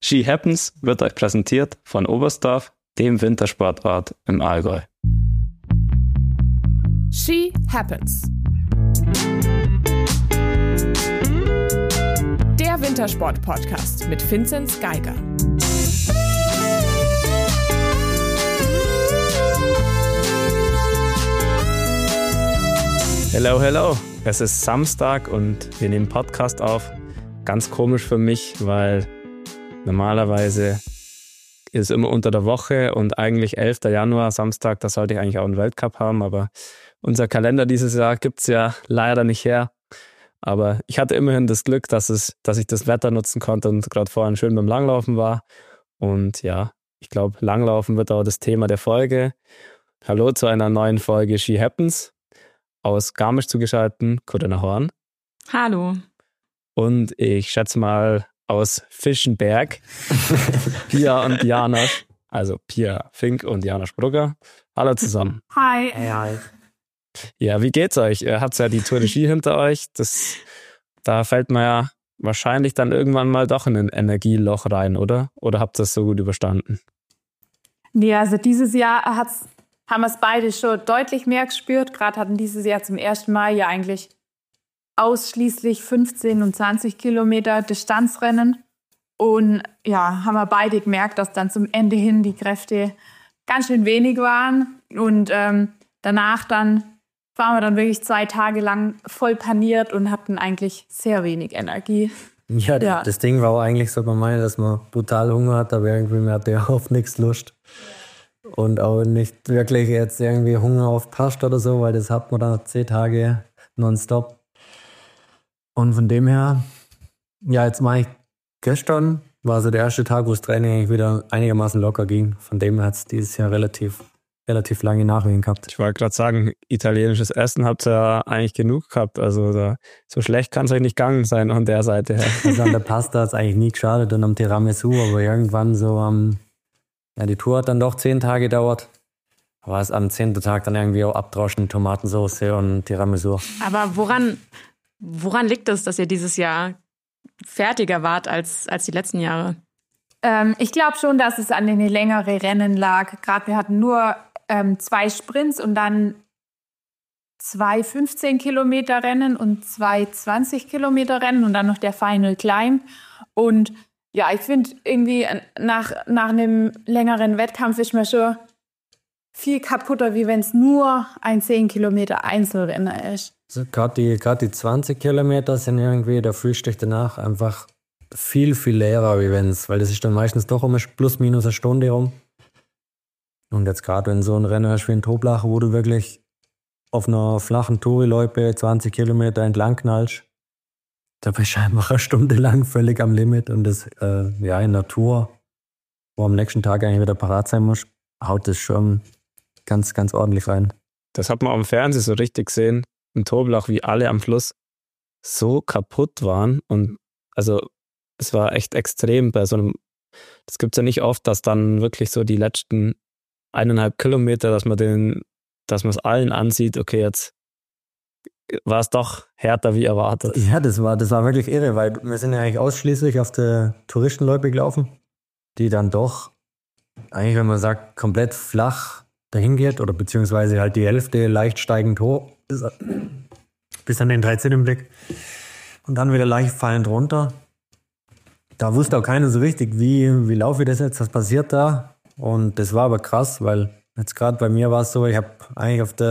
Ski Happens wird euch präsentiert von Oberstdorf, dem Wintersportort im Allgäu. Ski Happens. Der Wintersport-Podcast mit Vinzenz Geiger. Hello, hello. Es ist Samstag und wir nehmen Podcast auf. Ganz komisch für mich, weil normalerweise ist es immer unter der Woche und eigentlich 11. Januar, Samstag, da sollte ich eigentlich auch einen Weltcup haben, aber unser Kalender dieses Jahr gibt es ja leider nicht her. Aber ich hatte immerhin das Glück, dass ich das Wetter nutzen konnte und gerade vorhin schön beim Langlaufen war. Und ja, ich glaube, Langlaufen wird auch das Thema der Folge. Hallo zu einer neuen Folge Ski Happens. Aus Garmisch zugeschaltet, Corinna Horn. Hallo. Und ich schätze mal aus Fischenberg, Pia und Janosch, also Pia Fink und Janosch Brugger. Hallo zusammen. Hi. Hey, hi. Ja, wie geht's euch? Ihr habt ja die Tour de Ski hinter euch. Da fällt man ja wahrscheinlich dann irgendwann mal doch in ein Energieloch rein, oder? Oder habt ihr das so gut überstanden? Nee, also dieses Jahr haben wir es beide schon deutlich mehr gespürt. Gerade hatten dieses Jahr zum ersten Mal ja eigentlich ausschließlich 15 und 20 Kilometer Distanzrennen. Und ja, haben wir beide gemerkt, dass dann zum Ende hin die Kräfte ganz schön wenig waren. Und danach dann waren wir dann wirklich 2 Tage lang voll paniert und hatten eigentlich sehr wenig Energie. Ja, das Ding war auch eigentlich so bei mir, dass man brutal Hunger hat, aber irgendwie man hatte ja auf nichts Lust. Und auch nicht wirklich jetzt irgendwie Hunger auf Pasta oder so, weil das hat man dann 10 Tage nonstop. Und von dem her, ja, jetzt mache ich gestern, war so der erste Tag, wo das Training eigentlich wieder einigermaßen locker ging. Von dem her hat es dieses Jahr relativ lange Nachwehen gehabt. Ich wollte gerade sagen, italienisches Essen habt ihr ja eigentlich genug gehabt. Also so schlecht kann es euch nicht gegangen sein an der Seite her. Also an der Pasta hat es eigentlich nie geschadet und am Tiramisu, aber irgendwann so die Tour hat dann doch 10 Tage gedauert. Aber es am 10. Tag dann irgendwie auch abdroschen, Tomatensauce und Tiramisu. Aber woran liegt es, dass ihr dieses Jahr fertiger wart als die letzten Jahre? Ich glaube schon, dass es an den längeren Rennen lag. Gerade wir hatten nur 2 Sprints und dann 2 15-Kilometer-Rennen und 2 20-Kilometer-Rennen und dann noch der Final Climb. Und ja, ich finde irgendwie nach einem längeren Wettkampf ist man schon viel kaputter, wie wenn es nur ein 10 Kilometer Einzelrennen ist. Also gerade die 20 Kilometer sind irgendwie der Frühstück danach einfach viel, viel leerer, weil das ist dann meistens doch um plus minus eine Stunde rum. Und jetzt gerade wenn so ein Rennen hast wie in Toblach, wo du wirklich auf einer flachen Touri-Loipe 20 Kilometer entlang knallst, da bist du einfach eine Stunde lang völlig am Limit. Und das in der Tour, wo am nächsten Tag eigentlich wieder parat sein musst, haut das schon ganz, ganz ordentlich rein. Das hat man am Fernsehen so richtig gesehen, in Toblach, wie alle am Schluss so kaputt waren. Und also es war echt extrem bei so einem, das gibt es ja nicht oft, dass dann wirklich so die letzten 1,5 Kilometer, dass man es allen ansieht, okay, jetzt war es doch härter wie erwartet. Ja, das war wirklich irre, weil wir sind ja eigentlich ausschließlich auf der Touristenloipe gelaufen, die dann doch, eigentlich wenn man sagt, komplett flach dahin geht oder beziehungsweise halt die Hälfte leicht steigend hoch bis an den 13. Blick und dann wieder leicht fallend runter. Da wusste auch keiner so richtig, wie laufe ich das jetzt, was passiert da. Und das war aber krass, weil jetzt gerade bei mir war es so, ich habe eigentlich auf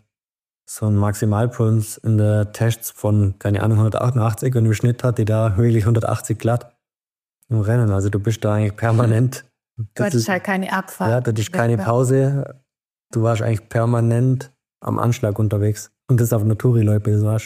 so einen Maximalpuls in der Tests von, keine Ahnung, 188 und im Schnitt hatte ich da wirklich 180 glatt im Rennen. Also du bist da eigentlich permanent. Du hattest halt keine Abfahrt. Ja, du hattest keine Pause. Du warst eigentlich permanent am Anschlag unterwegs. Und das auf einer Touri-Loipe, das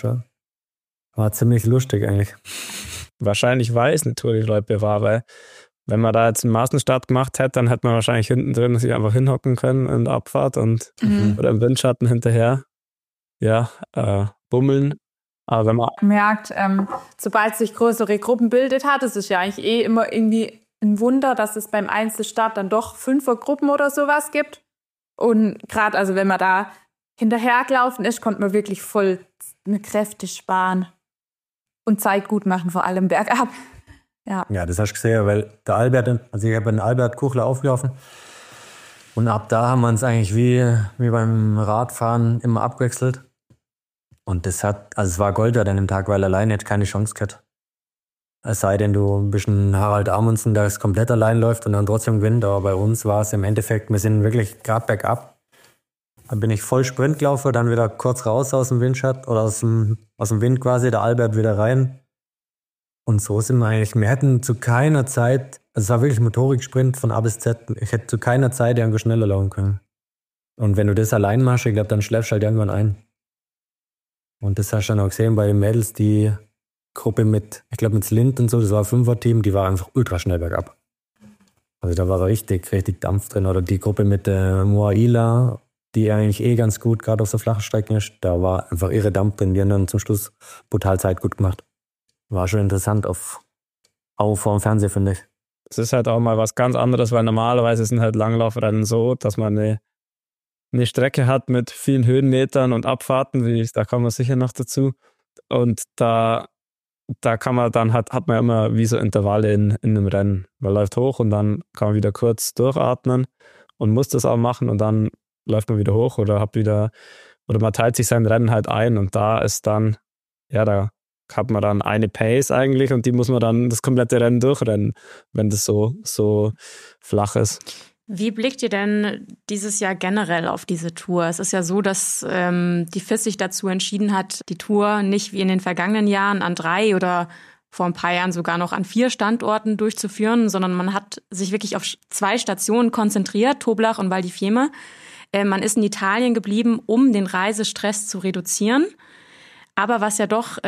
war ziemlich lustig eigentlich. Wahrscheinlich, weil es eine Touri-Loipe war, weil wenn man da jetzt einen Massenstart gemacht hätte, dann hätte man wahrscheinlich hinten drin sich einfach hinhocken können in der Abfahrt oder im Windschatten hinterher. Ja, bummeln. Aber wenn man merkt, sobald sich größere Gruppen bildet hat, es ist ja eigentlich immer irgendwie ein Wunder, dass es beim Einzelstart dann doch 5er-Gruppen oder sowas gibt. Und gerade, also wenn man da hinterhergelaufen ist, konnte man wirklich voll Kräfte sparen und Zeit gut machen, vor allem bergab. Ja, das hast du gesehen, weil der Albert, also ich habe den Albert Kuchler aufgelaufen und ab da haben wir uns eigentlich wie beim Radfahren immer abgewechselt. Und es war Gold wert an dem Tag, weil alleine hätte keine Chance gehabt. Es sei denn, du bist ein Harald Amundsen, der es komplett allein läuft und dann trotzdem gewinnt. Aber bei uns war es im Endeffekt, wir sind wirklich gerade bergab. Dann bin ich voll Sprint gelaufen, dann wieder kurz raus aus dem Windschatten oder aus dem Wind quasi, der Albert wieder rein. Und so sind wir hätten zu keiner Zeit, also es war wirklich ein Motoriksprint von A bis Z, ich hätte zu keiner Zeit irgendwo schneller laufen können. Und wenn du das allein machst, ich glaube, dann schläfst du halt irgendwann ein. Und das hast du dann auch gesehen bei den Mädels, die Gruppe mit Slind und so, das war ein 5er-Team, die war einfach ultra schnell bergab. Also da war richtig Dampf drin. Oder die Gruppe mit Moaila, die eigentlich ganz gut, gerade auf so flachen Strecken ist, da war einfach irre Dampf drin. Die haben dann zum Schluss brutal Zeit gut gemacht. War schon interessant auch vor dem Fernseher, finde ich. Es ist halt auch mal was ganz anderes, weil normalerweise sind halt Langlaufrennen so, dass man eine Strecke hat mit vielen Höhenmetern und Abfahrten, da kommen wir sicher noch dazu. Und da kann man dann hat man immer wie so Intervalle in einem Rennen. Man läuft hoch und dann kann man wieder kurz durchatmen und muss das auch machen und dann läuft man wieder hoch oder man teilt sich sein Rennen halt ein und da ist dann, da hat man dann eine Pace eigentlich und die muss man dann das komplette Rennen durchrennen, wenn das so flach ist. Wie blickt ihr denn dieses Jahr generell auf diese Tour? Es ist ja so, dass die FIS sich dazu entschieden hat, die Tour nicht wie in den vergangenen Jahren an 3 oder vor ein paar Jahren sogar noch an 4 Standorten durchzuführen, sondern man hat sich wirklich auf 2 Stationen konzentriert, Toblach und Val di Fiemme. Man ist in Italien geblieben, um den Reisestress zu reduzieren. Aber was ja doch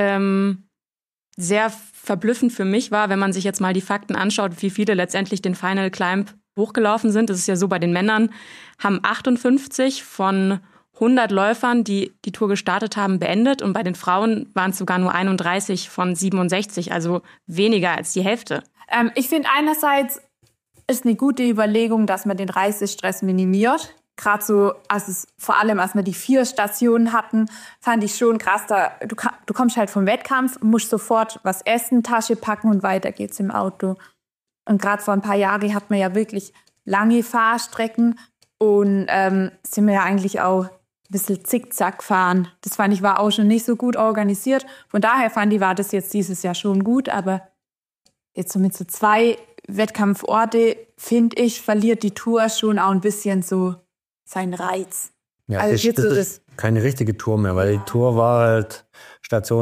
sehr verblüffend für mich war, wenn man sich jetzt mal die Fakten anschaut, wie viele letztendlich den Final Climb hochgelaufen sind. Das ist ja so, bei den Männern haben 58 von 100 Läufern, die die Tour gestartet haben, beendet. Und bei den Frauen waren es sogar nur 31 von 67, also weniger als die Hälfte. Ich finde einerseits ist eine gute Überlegung, dass man den Reisestress minimiert. Gerade so, vor allem als wir die 4 Stationen hatten, fand ich schon krass. Du kommst halt vom Wettkampf, musst sofort was essen, Tasche packen und weiter geht's im Auto. Und gerade vor ein paar Jahren hat man ja wirklich lange Fahrstrecken und sind wir ja eigentlich auch ein bisschen zickzack fahren. Das fand ich war auch schon nicht so gut organisiert. Von daher war das jetzt dieses Jahr schon gut, aber jetzt so mit so 2 Wettkampforte, finde ich, verliert die Tour schon auch ein bisschen so seinen Reiz. Ja, also das ist keine richtige Tour mehr, weil die Tour war halt Station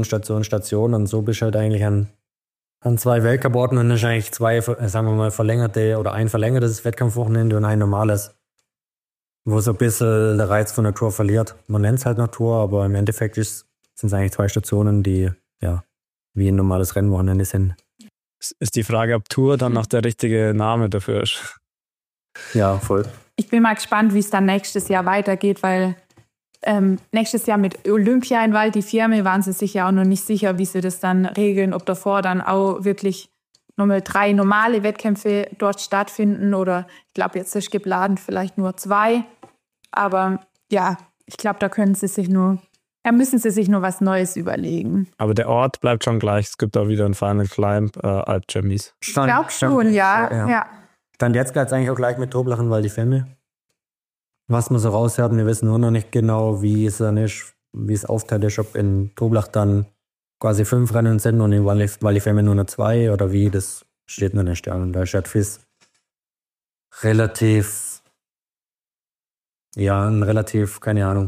und so bist du halt eigentlich an 2 Weltcuporten und dann ist eigentlich 2, sagen wir mal, verlängerte oder ein verlängertes Wettkampfwochenende und ein normales, wo so ein bisschen der Reiz von der Tour verliert. Man nennt es halt noch Tour, aber im Endeffekt sind es eigentlich 2 Stationen, die wie ein normales Rennwochenende sind. Ist die Frage, ob Tour dann noch der richtige Name dafür ist. Ja, voll. Ich bin mal gespannt, wie es dann nächstes Jahr weitergeht, weil nächstes Jahr mit Olympia in Val di Fiemme waren sie sich ja auch noch nicht sicher, wie sie das dann regeln, ob davor dann auch wirklich nochmal 3 normale Wettkämpfe dort stattfinden oder ich glaube, jetzt ist geplant vielleicht nur 2. Aber ja, ich glaube, da müssen sie sich nur was Neues überlegen. Aber der Ort bleibt schon gleich. Es gibt auch wieder einen Final Climb, Alpe Cermis. Ich glaube schon, ja. Dann jetzt geht es eigentlich auch gleich mit Toblach in Val di Fiemme. Was man so raushört, wir wissen nur noch nicht genau, wie es dann ist, wie es aufteilt ist, ob in Toblach dann quasi 5 Rennen sind und in Val di Fiemme nur noch 2 oder wie, das steht nur in den Sternen. Da ist FIS keine Ahnung.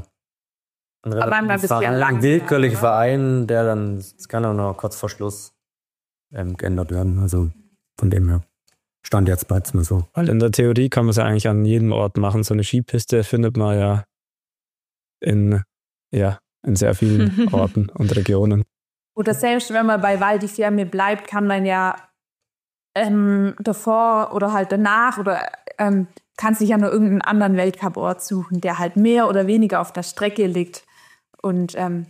Ein willkürlicher Verein, der dann, das kann auch noch kurz vor Schluss geändert werden. Also von dem her. Stand jetzt bleibt es mir so. Weil in der Theorie kann man es ja eigentlich an jedem Ort machen. So eine Skipiste findet man ja in sehr vielen Orten und Regionen. Oder selbst wenn man bei Val di Fiemme bleibt, kann man ja davor oder halt danach oder kann sich ja nur irgendeinen anderen Weltcuport suchen, der halt mehr oder weniger auf der Strecke liegt. Und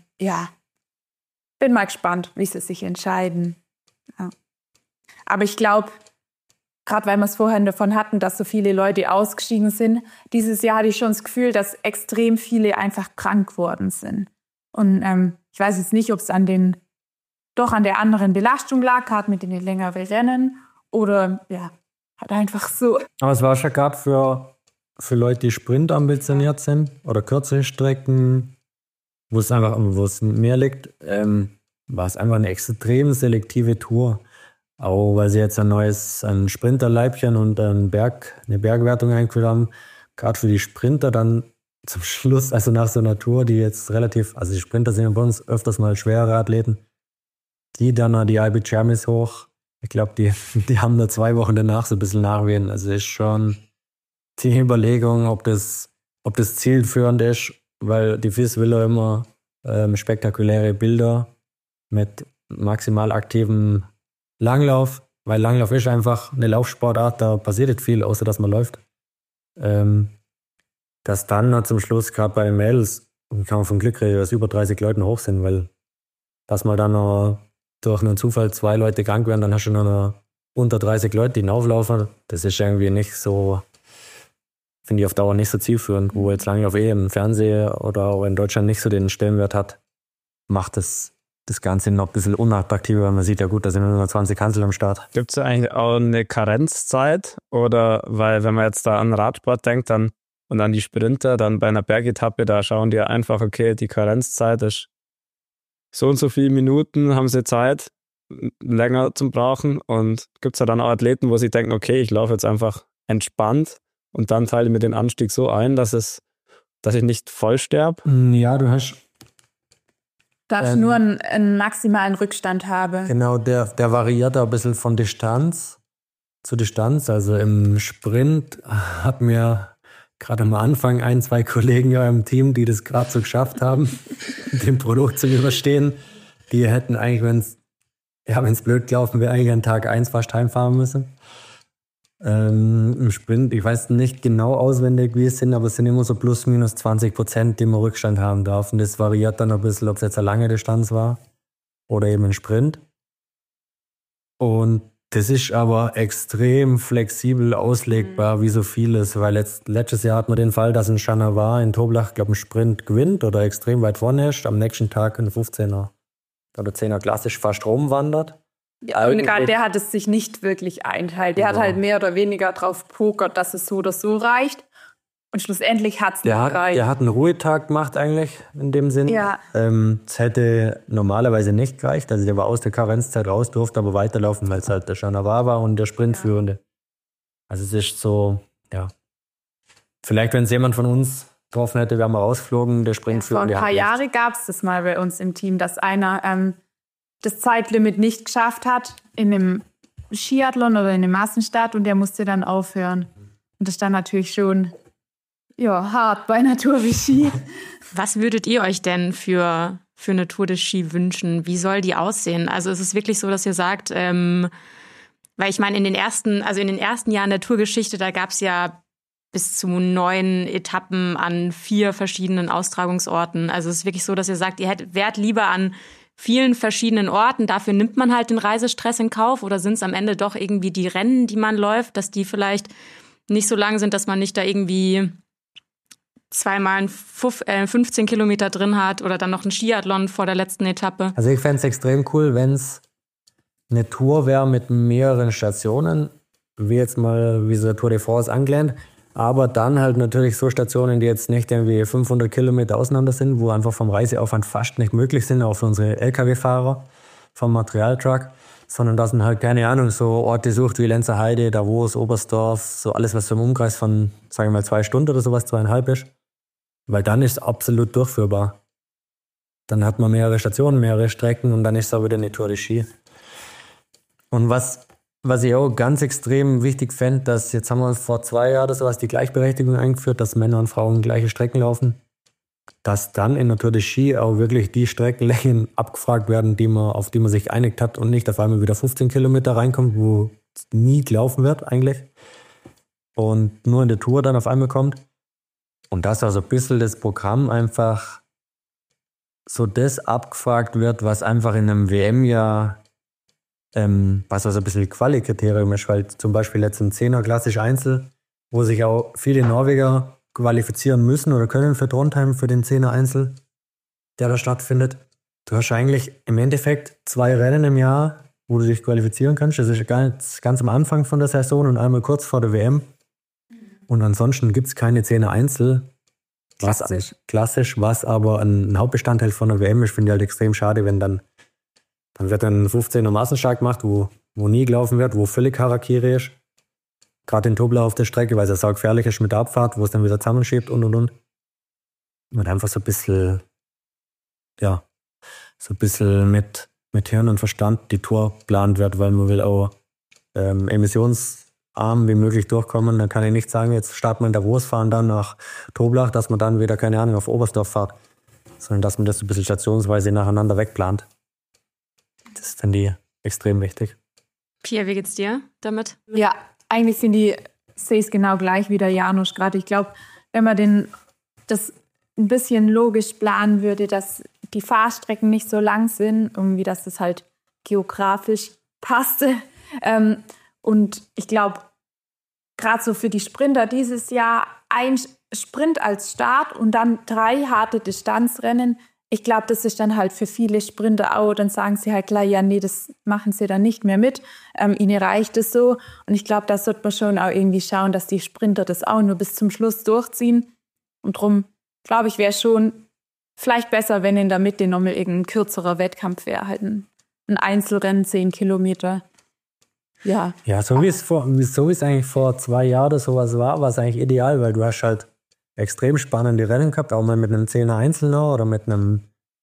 bin mal gespannt, wie sie sich entscheiden. Ja. Aber ich glaube, gerade weil wir es vorhin davon hatten, dass so viele Leute ausgestiegen sind, dieses Jahr hatte ich schon das Gefühl, dass extrem viele einfach krank geworden sind. Und ich weiß jetzt nicht, ob es an den doch an der anderen Belastung lag, gerade mit den längeren Rennen. Oder ja, halt einfach so. Aber es war schon gerade für Leute, die Sprint ambitioniert sind oder kürzere Strecken, wo es mehr liegt, war es einfach eine extrem selektive Tour. Auch weil sie jetzt ein Sprinterleibchen und eine Bergwertung eingeführt haben. Gerade für die Sprinter dann zum Schluss, also nach so einer Tour, die jetzt also die Sprinter sind ja bei uns öfters mal schwere Athleten, die dann noch die Alpe Cermis hoch. Ich glaube, die haben da 2 Wochen danach so ein bisschen Nachwehen. Also ist schon die Überlegung, ob das zielführend ist, weil die FIS will ja immer spektakuläre Bilder mit maximal aktivem Langlauf, weil Langlauf ist einfach eine Laufsportart, da passiert nicht viel, außer dass man läuft. Dass dann noch zum Schluss, gerade bei den Mädels, kann man vom Glück reden, dass über 30 Leute hoch sind, weil dass man dann noch durch einen Zufall 2 Leute krank werden, dann hast du noch unter 30 Leute, die auflaufen. Das ist irgendwie nicht so, finde ich auf Dauer nicht so zielführend, wo jetzt Langlauf im Fernsehen oder auch in Deutschland nicht so den Stellenwert hat, macht das Ganze noch ein bisschen unattraktiver, weil man sieht ja gut, da sind nur 20 Hansel am Start. Gibt es eigentlich auch eine Karenzzeit? Oder, weil wenn man jetzt da an Radsport denkt und an die Sprinter, dann bei einer Bergetappe, da schauen die einfach, okay, die Karenzzeit ist so und so viele Minuten, haben sie Zeit, länger zum Brauchen. Und gibt es ja dann auch Athleten, wo sie denken, okay, ich laufe jetzt einfach entspannt und dann teile ich mir den Anstieg so ein, dass ich nicht voll sterbe? Ja, du hast Dass ich nur einen maximalen Rückstand habe. Genau, der variiert auch ein bisschen von Distanz zu Distanz. Also im Sprint hatten wir gerade am Anfang 1-2 Kollegen ja im Team, die das gerade so geschafft haben, den Produkt zu überstehen. Die hätten eigentlich, wenn es blöd gelaufen wäre, eigentlich an Tag 1 fast heimfahren müssen. Im Sprint, ich weiß nicht genau auswendig, wie es sind, aber es sind immer so plus minus 20%, die man Rückstand haben darf. Und das variiert dann ein bisschen, ob es jetzt eine lange Distanz war oder eben ein Sprint. Und das ist aber extrem flexibel auslegbar, wie so vieles, weil letztes Jahr hatten wir den Fall, dass ein Chanavar in Toblach, glaube ich, einen Sprint gewinnt oder extrem weit vorne ist, am nächsten Tag ein 15er oder 10er klassisch fast rumwandert. Ja, und gerade der hat es sich nicht wirklich einteilt. Der hat halt mehr oder weniger drauf pokert, dass es so oder so reicht. Und schlussendlich hat es nicht gereicht. Der hat einen Ruhetag gemacht eigentlich in dem Sinn. Ja. Es hätte normalerweise nicht gereicht. Also der war aus der Karenzzeit raus, durfte aber weiterlaufen, weil es halt der Chanavar war und der Sprintführende. Also es ist so, ja. Vielleicht, wenn es jemand von uns getroffen hätte, wären wir rausgeflogen, der Sprintführende. Vor ein paar Jahren gab es das mal bei uns im Team, dass einer das Zeitlimit nicht geschafft hat in einem Skiathlon oder in einem Massenstart und der musste dann aufhören. Und das ist dann natürlich schon hart bei einer Tour wie Ski. Was würdet ihr euch denn für eine Tour de Ski wünschen? Wie soll die aussehen? Also ist es wirklich so, dass ihr sagt, weil ich meine, in den ersten Jahren der Tourgeschichte, da gab es ja bis zu 9 Etappen an 4 verschiedenen Austragungsorten. Also es ist wirklich so, dass ihr sagt, ihr wärt lieber an vielen verschiedenen Orten, dafür nimmt man halt den Reisestress in Kauf, oder sind es am Ende doch irgendwie die Rennen, die man läuft, dass die vielleicht nicht so lang sind, dass man nicht da irgendwie zweimal 15 Kilometer drin hat oder dann noch einen Skiathlon vor der letzten Etappe? Also ich fände es extrem cool, wenn es eine Tour wäre mit mehreren Stationen, wie jetzt mal wie so eine Tour de France angelehnt, aber dann halt natürlich so Stationen, die jetzt nicht irgendwie 500 Kilometer auseinander sind, wo einfach vom Reiseaufwand fast nicht möglich sind, auch für unsere Lkw-Fahrer vom Materialtruck, sondern dass man halt, keine Ahnung, so Orte sucht wie Lenzer Heide, Davos, Oberstdorf, so alles, was so im Umkreis von, sagen wir mal, 2 Stunden oder sowas, 2,5 ist. Weil dann ist es absolut durchführbar. Dann hat man mehrere Stationen, mehrere Strecken und dann ist es auch wieder eine Tour de Ski. Und was ich auch ganz extrem wichtig fände, dass jetzt haben wir vor 2 Jahren oder sowas die Gleichberechtigung eingeführt, dass Männer und Frauen gleiche Strecken laufen, dass dann in der Tour de Ski auch wirklich die Streckenlängen abgefragt werden, auf die man sich geeinigt hat und nicht auf einmal wieder 15 Kilometer reinkommt, wo nie gelaufen wird eigentlich und nur in der Tour dann auf einmal kommt. Und dass also ein bisschen das Programm einfach so das abgefragt wird, was einfach in einem WM-Jahr was also ein bisschen Quali-Kriterium ist, weil zum Beispiel jetzt ein 10er klassisch Einzel, wo sich auch viele Norweger qualifizieren müssen oder können für Trondheim, für den 10er Einzel, der da stattfindet. Du hast eigentlich im Endeffekt 2 Rennen im Jahr, wo du dich qualifizieren kannst. Das ist ganz am Anfang von der Saison und einmal kurz vor der WM. Und ansonsten gibt es keine 10er Einzel. Klassisch, was aber ein Hauptbestandteil von der WM ist, finde ich halt extrem schade, wenn dann wird ein 15er Massenstart gemacht, wo nie gelaufen wird, wo völlig Harakiri ist. Gerade in Tobler auf der Strecke, weil es ja gefährlich ist mit der Abfahrt, wo es dann wieder zusammenschiebt und. Und einfach so ein bisschen, mit Hirn und Verstand die Tour geplant wird, weil man will auch emissionsarm wie möglich durchkommen. Dann kann ich nicht sagen, jetzt starten wir in Davos, fahren dann nach Toblach, dass man dann wieder, keine Ahnung, auf Oberstdorf fährt, sondern dass man das ein bisschen stationsweise nacheinander wegplant. Das finde ich extrem wichtig. Pia, wie geht's dir damit? Ja, eigentlich sehe ich es genau gleich wie der Janusz gerade. Ich glaube, wenn man das ein bisschen logisch planen würde, dass die Fahrstrecken nicht so lang sind, irgendwie, dass das halt geografisch passte. Und ich glaube, gerade so für die Sprinter dieses Jahr ein Sprint als Start und dann 3 harte Distanzrennen. Ich glaube, das ist dann halt für viele Sprinter auch, dann sagen sie halt gleich, ja, nee, das machen sie dann nicht mehr mit. Ihnen reicht es so. Und ich glaube, da sollte man schon auch irgendwie schauen, dass die Sprinter das auch nur bis zum Schluss durchziehen. Und darum, glaube ich, wäre schon vielleicht besser, wenn in der Mitte nochmal irgendein kürzerer Wettkampf wäre. Halt ein Einzelrennen, 10 Kilometer. Ja. Ja, so wie es eigentlich vor 2 Jahren oder sowas war es eigentlich ideal, weil du hast halt extrem spannende Rennen gehabt, auch mal mit einem 10er Einzelner oder mit einem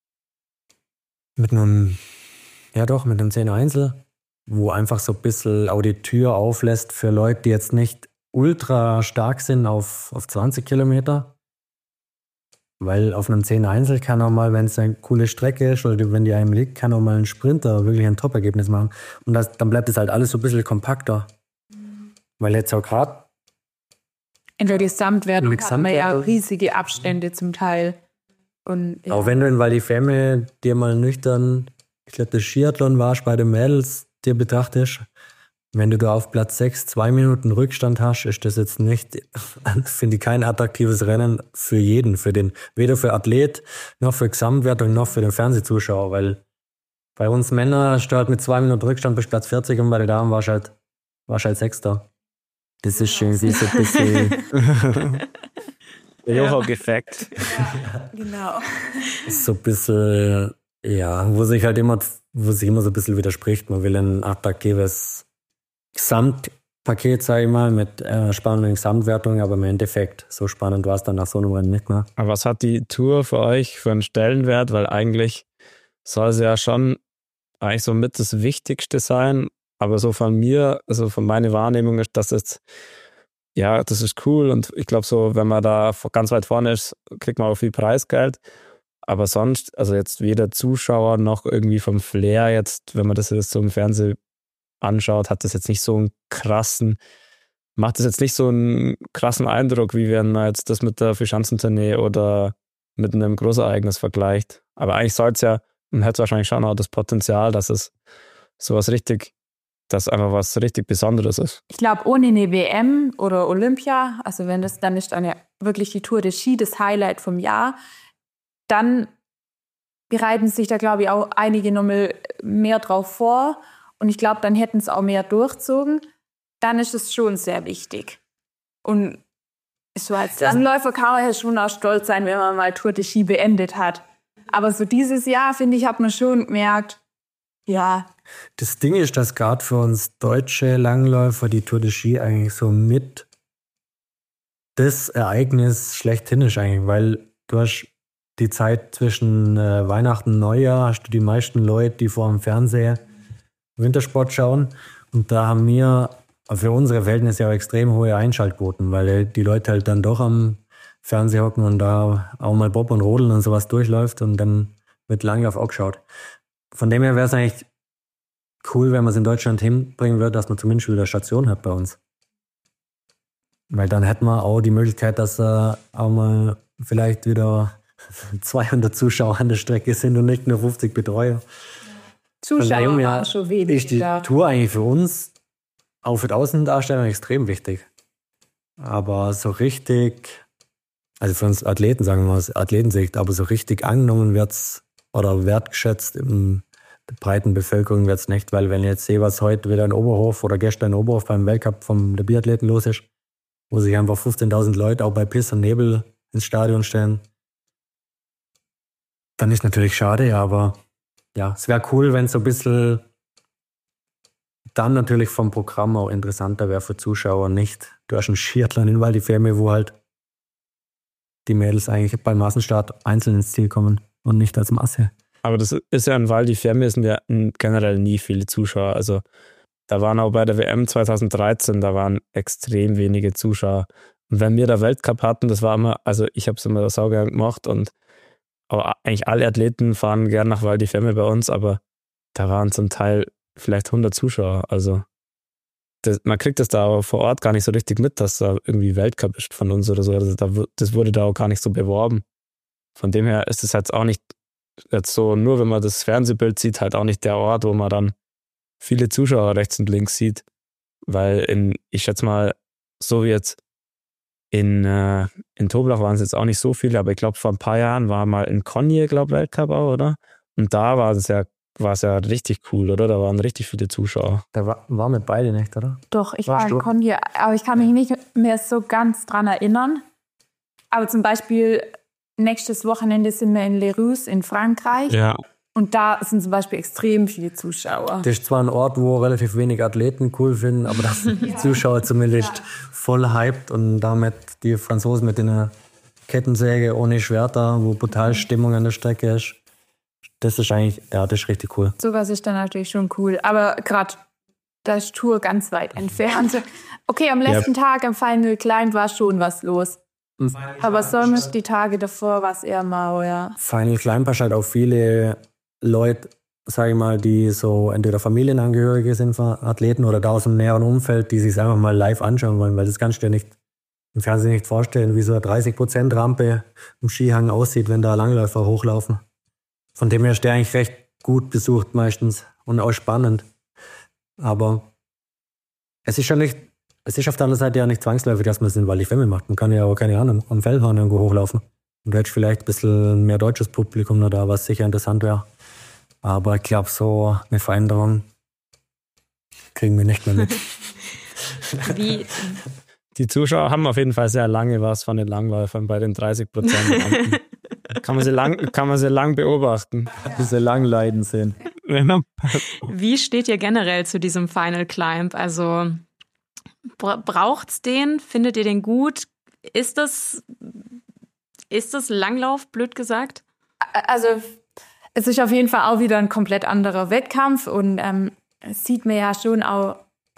10er Einzel, wo einfach so ein bisschen auch die Tür auflässt für Leute, die jetzt nicht ultra stark sind auf 20 Kilometer. Weil auf einem 10er Einzel kann auch mal, wenn es eine coole Strecke ist oder wenn die einem liegt, kann auch mal ein Sprinter wirklich ein Top-Ergebnis machen. Und dann bleibt es halt alles so ein bisschen kompakter. Weil jetzt auch gerade in der Gesamtwertung hat man ja riesige Abstände zum Teil. Und, ja. Auch wenn du in Val di Fiemme dir mal nüchtern, ich glaube, das Skiathlon warst bei den Mädels, dir betrachtest, wenn du da auf Platz 6 2 Minuten Rückstand hast, ist das jetzt nicht, finde ich, kein attraktives Rennen für jeden, weder für Athlet, noch für Gesamtwertung, noch für den Fernsehzuschauer, weil bei uns Männer steht mit 2 Minuten Rückstand bis Platz 40 und bei den Damen warst halt Sechster. Das ist irgendwie so ein bisschen Jojo-Effekt. Ja, genau. So ein bisschen, wo sich immer so ein bisschen widerspricht. Man will ein attraktives Gesamtpaket, sage ich mal, mit spannenden Gesamtwertungen, aber im Endeffekt, so spannend war es dann nach so einem Rennen nicht mehr. Aber was hat die Tour für euch für einen Stellenwert? Weil eigentlich soll sie ja schon eigentlich so mit das Wichtigste sein. Aber so von mir, also von meiner Wahrnehmung ist das jetzt, das ist cool und ich glaube so, wenn man da ganz weit vorne ist, kriegt man auch viel Preisgeld. Aber sonst, also jetzt weder Zuschauer noch irgendwie vom Flair jetzt, wenn man das jetzt so im Fernsehen anschaut, macht das jetzt nicht so einen krassen Eindruck, wie wenn man jetzt das mit der Vierschanzentournee oder mit einem Großereignis vergleicht. Aber eigentlich soll es ja, man hätte wahrscheinlich schon auch das Potenzial, dass es dass einfach was richtig Besonderes ist. Ich glaube, ohne eine WM oder Olympia, also wenn das dann ist dann ja wirklich die Tour de Ski, das Highlight vom Jahr, dann bereiten sich da, glaube ich, auch einige nochmal mehr drauf vor. Und ich glaube, dann hätten es auch mehr durchzogen. Dann ist es schon sehr wichtig. Und so als Anläufer kann man ja schon auch stolz sein, wenn man mal Tour de Ski beendet hat. Aber so dieses Jahr, finde ich, hat man schon gemerkt, ja. Das Ding ist, dass gerade für uns deutsche Langläufer die Tour de Ski eigentlich so mit das Ereignis schlechthin ist eigentlich, weil du hast die Zeit zwischen Weihnachten und Neujahr, hast du die meisten Leute, die vor dem Fernseher Wintersport schauen, und da haben wir für unsere Verhältnisse auch extrem hohe Einschaltquoten, weil die Leute halt dann doch am Fernseher hocken und da auch mal Bob und Rodeln und sowas durchläuft und dann wird Langlauf auch geschaut. Von dem her wäre es eigentlich cool, wenn man es in Deutschland hinbringen würde, dass man zumindest wieder eine Station hat bei uns. Weil dann hätten wir auch die Möglichkeit, dass auch mal vielleicht wieder 200 Zuschauer an der Strecke sind und nicht nur 50 Betreuer. Zuschauer waren schon wenig. Ist die Tour eigentlich für uns, auch für die Außendarstellung, extrem wichtig. Aber so richtig, also für uns Athleten, sagen wir mal aus Athletensicht, aber so richtig angenommen wird es oder wertgeschätzt in der breiten Bevölkerung wird es nicht, weil wenn ich jetzt sehe, was heute wieder in Oberhof oder gestern in Oberhof beim Weltcup vom der Biathleten los ist, wo sich einfach 15.000 Leute auch bei Piss und Nebel ins Stadion stellen, dann ist natürlich schade, aber ja, es wäre cool, wenn es so ein bisschen dann natürlich vom Programm auch interessanter wäre für Zuschauer, nicht. Du hast einen Skiathlon in Val di Fiemme, wo halt die Mädels eigentlich beim Massenstart einzeln ins Ziel kommen und nicht als Masse. Aber das ist ja in Val di Fiemme sind ja generell nie viele Zuschauer. Also da waren auch bei der WM 2013, da waren extrem wenige Zuschauer. Und wenn wir da Weltcup hatten, das war immer, also ich habe es immer saugern gemacht und aber eigentlich alle Athleten fahren gern nach Val di Fiemme bei uns, aber da waren zum Teil vielleicht 100 Zuschauer. Also man kriegt das da aber vor Ort gar nicht so richtig mit, dass da irgendwie Weltcup ist von uns oder so. Also das wurde da auch gar nicht so beworben. Von dem her ist es jetzt auch nicht jetzt so, nur wenn man das Fernsehbild sieht, halt auch nicht der Ort, wo man dann viele Zuschauer rechts und links sieht. Weil ich schätze mal, so wie jetzt in Toblach waren es jetzt auch nicht so viele, aber ich glaube, vor ein paar Jahren war mal in Konje, glaube Weltcup auch, oder? Und da war es ja richtig cool, oder? Da waren richtig viele Zuschauer. Da war mit beide nicht, oder? Doch, ich war in Konje, aber ich kann mich nicht mehr so ganz dran erinnern. Aber zum Beispiel nächstes Wochenende sind wir in Les Rues in Frankreich. Ja. Und da sind zum Beispiel extrem viele Zuschauer. Das ist zwar ein Ort, wo relativ wenig Athleten cool finden, aber das sind die Zuschauer zumindest voll hyped und damit die Franzosen mit einer Kettensäge ohne Schwerter, wo brutal Stimmung an der Strecke ist. Das ist eigentlich, ja, das ist richtig cool. Sowas ist dann natürlich schon cool. Aber gerade, da ist Tour ganz weit entfernt. Okay, am letzten Tag, am Final Climb, war schon was los. Aber sonst die Tage davor war es eher mau, ja. Final Climb hast halt auch viele Leute, sage ich mal, die so entweder Familienangehörige sind von Athleten oder da aus dem näheren Umfeld, die sich einfach mal live anschauen wollen, weil das kannst du dir nicht im Fernsehen nicht vorstellen, wie so eine 30% Rampe im Skihang aussieht, wenn da Langläufer hochlaufen. Von dem her ist der eigentlich recht gut besucht meistens und auch spannend. Aber es ist auf der anderen Seite ja nicht zwangsläufig, dass man es in Val di Fiemme macht. Man kann ja auch, keine Ahnung, am Feldhorn irgendwo hochlaufen. Und du hättest vielleicht ein bisschen mehr deutsches Publikum noch da, was sicher interessant wäre. Aber ich glaube, so eine Veränderung kriegen wir nicht mehr mit. Wie? Die Zuschauer haben auf jeden Fall sehr lange was von den Langläufern bei den 30%. Kann man sie lang beobachten. Bis sie lang leiden sehen. Wie steht ihr generell zu diesem Final Climb? Also braucht's den? Findet ihr den gut? Ist das Langlauf, blöd gesagt? Also es ist auf jeden Fall auch wieder ein komplett anderer Wettkampf und sieht man ja schon auch,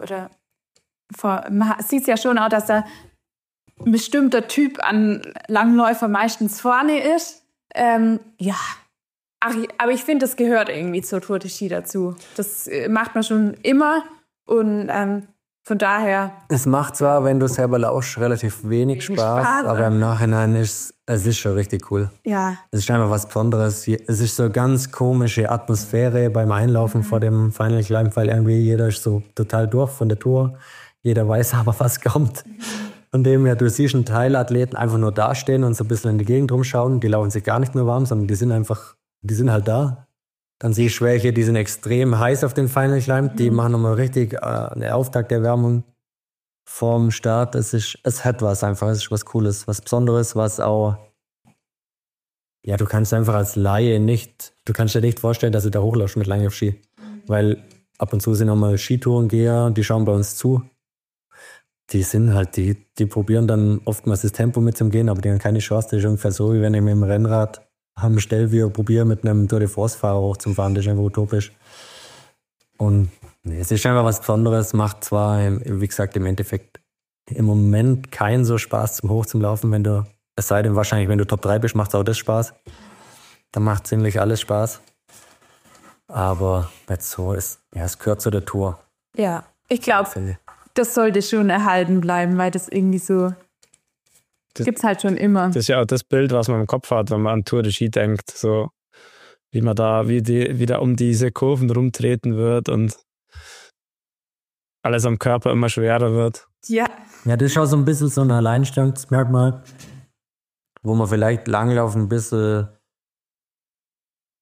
man sieht es ja schon auch, dass da ein bestimmter Typ an Langläufer meistens vorne ist. Ja, aber ich finde, das gehört irgendwie zur Tour de Ski dazu. Das macht man schon immer und von daher... Es macht zwar, wenn du selber laufst, relativ wenig Spaß, aber im Nachhinein ist es schon richtig cool. Ja. Es ist einfach was Besonderes. Es ist so eine ganz komische Atmosphäre beim Einlaufen vor dem Final Climb, weil irgendwie jeder ist so total durch von der Tour. Jeder weiß aber, was kommt. Von dem her, du siehst einen Teil Athleten einfach nur dastehen und so ein bisschen in die Gegend rumschauen. Die laufen sich gar nicht mehr warm, sondern die sind halt da. Dann siehst du welche, die sind extrem heiß auf den Final Climb. Die machen nochmal richtig eine Auftakterwärmung vorm Start. Es hat was einfach. Es ist was Cooles, was Besonderes, was auch... Ja, du kannst einfach als Laie du kannst dir nicht vorstellen, dass du da hochläufst mit Langlaufski. Weil ab und zu sind auch mal Skitourengeher, die schauen bei uns zu. Die sind halt, die probieren dann oftmals das Tempo mitzugehen, aber die haben keine Chance. Das ist ungefähr so, wie wenn ich mit dem Rennrad am Stellwieher probiere, mit einem Tour de France-Fahrer hochzufahren. Das ist einfach utopisch. Und es ist einfach was Besonderes. Macht zwar, wie gesagt, im Endeffekt im Moment keinen so Spaß zum Hochzulaufen, es sei denn wahrscheinlich, wenn du Top 3 bist, macht es auch das Spaß. Dann macht ziemlich alles Spaß. Aber jetzt so es gehört zu der Tour. Ja, ich glaube, das sollte schon erhalten bleiben, weil das irgendwie so gibt's halt schon immer. Das ist ja auch das Bild, was man im Kopf hat, wenn man an Tour de Ski denkt, so wie man da wieder um diese Kurven rumtreten wird und alles am Körper immer schwerer wird. Ja. Ja, das ist auch so ein bisschen so ein Alleinstellungsmerkmal, wo man vielleicht Langlauf ein bisschen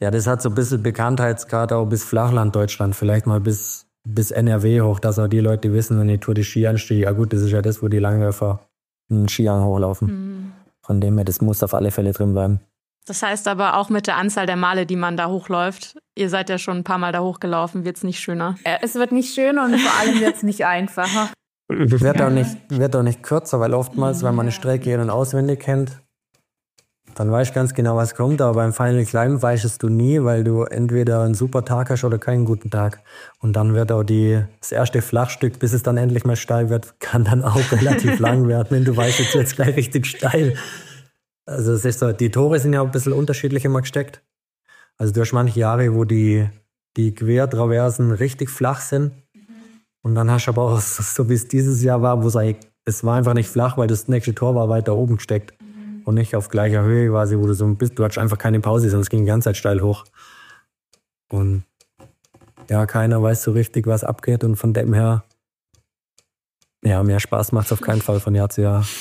Ja, das hat so ein bisschen Bekanntheitsgrad auch bis Flachland-Deutschland, vielleicht mal bis NRW hoch, dass auch die Leute wissen, wenn die Tour de Ski ansteht, ja gut, das ist ja das, wo die Langläufer einen Skihang hochlaufen. Von dem her, das muss auf alle Fälle drin bleiben. Das heißt aber auch mit der Anzahl der Male, die man da hochläuft, ihr seid ja schon ein paar Mal da hochgelaufen, wird es nicht schöner? Es wird nicht schöner und vor allem wird es nicht einfacher. Wird auch nicht kürzer, weil oftmals, wenn man eine Strecke in- und auswendig kennt, dann weißt du ganz genau, was kommt. Aber beim Final Climb weißt du nie, weil du entweder einen super Tag hast oder keinen guten Tag. Und dann wird auch das erste Flachstück, bis es dann endlich mal steil wird, kann dann auch relativ lang werden, wenn du weißt, jetzt wird es gleich richtig steil. Also es ist so, die Tore sind ja auch ein bisschen unterschiedlich immer gesteckt. Also du hast manche Jahre, wo die Quertraversen richtig flach sind. Und dann hast du aber auch, so wie es dieses Jahr war, es war einfach nicht flach, weil das nächste Tor war weiter oben gesteckt. Und nicht auf gleicher Höhe quasi, wo du so bist. Du hattest einfach keine Pause, sondern es ging die ganze Zeit steil hoch. Und ja, keiner weiß so richtig, was abgeht. Und von dem her, ja, mehr Spaß macht es auf keinen Fall von Jahr zu Jahr.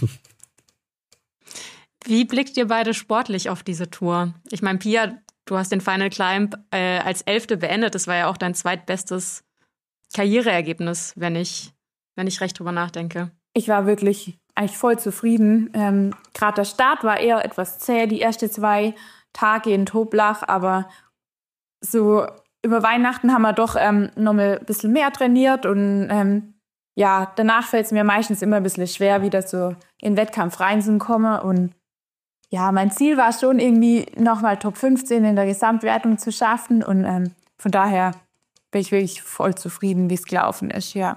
Wie blickt ihr beide sportlich auf diese Tour? Ich meine, Pia, du hast den Final Climb als 11. beendet. Das war ja auch dein zweitbestes Karriereergebnis, wenn ich recht drüber nachdenke. Ich war wirklich eigentlich voll zufrieden. Gerade der Start war eher etwas zäh, die ersten 2 Tage in Toblach, aber so über Weihnachten haben wir doch nochmal ein bisschen mehr trainiert und danach fällt es mir meistens immer ein bisschen schwer, wieder so in den Wettkampf reinzukommen und ja, mein Ziel war schon irgendwie nochmal Top 15 in der Gesamtwertung zu schaffen und von daher bin ich wirklich voll zufrieden, wie es gelaufen ist, ja.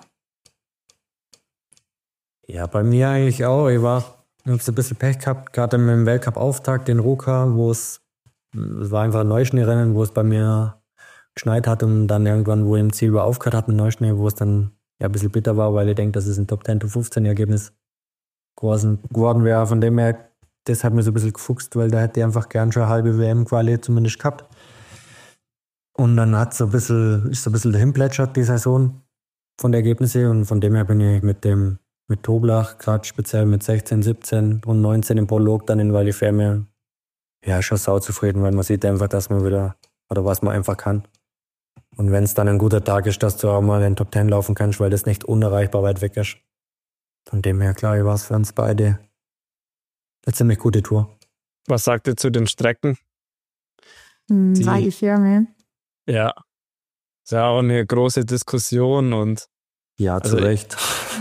Ja, bei mir eigentlich auch. Ich habe so ein bisschen Pech gehabt, gerade im Weltcup-Auftakt in Ruka, es war einfach ein Neuschneerennen, wo es bei mir geschneit hat und dann irgendwann, wo ich im Ziel aufgehört hat mit Neuschnee, wo es dann ja ein bisschen bitter war, weil ich denke, dass es ein Top 10, Top 15 Ergebnis geworden wäre. Von dem her, das hat mir so ein bisschen gefuchst, weil da hätte ich einfach gern schon eine halbe WM-Quali zumindest gehabt. Und dann ist so ein bisschen dahin plätschert die Saison von der Ergebnisse und von dem her bin ich mit Toblach, gerade speziell mit 16, 17 und 19 im Prolog dann in Val di Fiemme, ja, schon sauzufrieden, weil man sieht einfach, dass man wieder, oder was man einfach kann. Und wenn es dann ein guter Tag ist, dass du auch mal in den Top 10 laufen kannst, weil das nicht unerreichbar weit weg ist. Von dem her, klar, war es für uns beide eine ziemlich gute Tour. Was sagt ihr zu den Strecken? Val di Fiemme. Ja, ist ja auch eine große Diskussion und ja, zu Recht.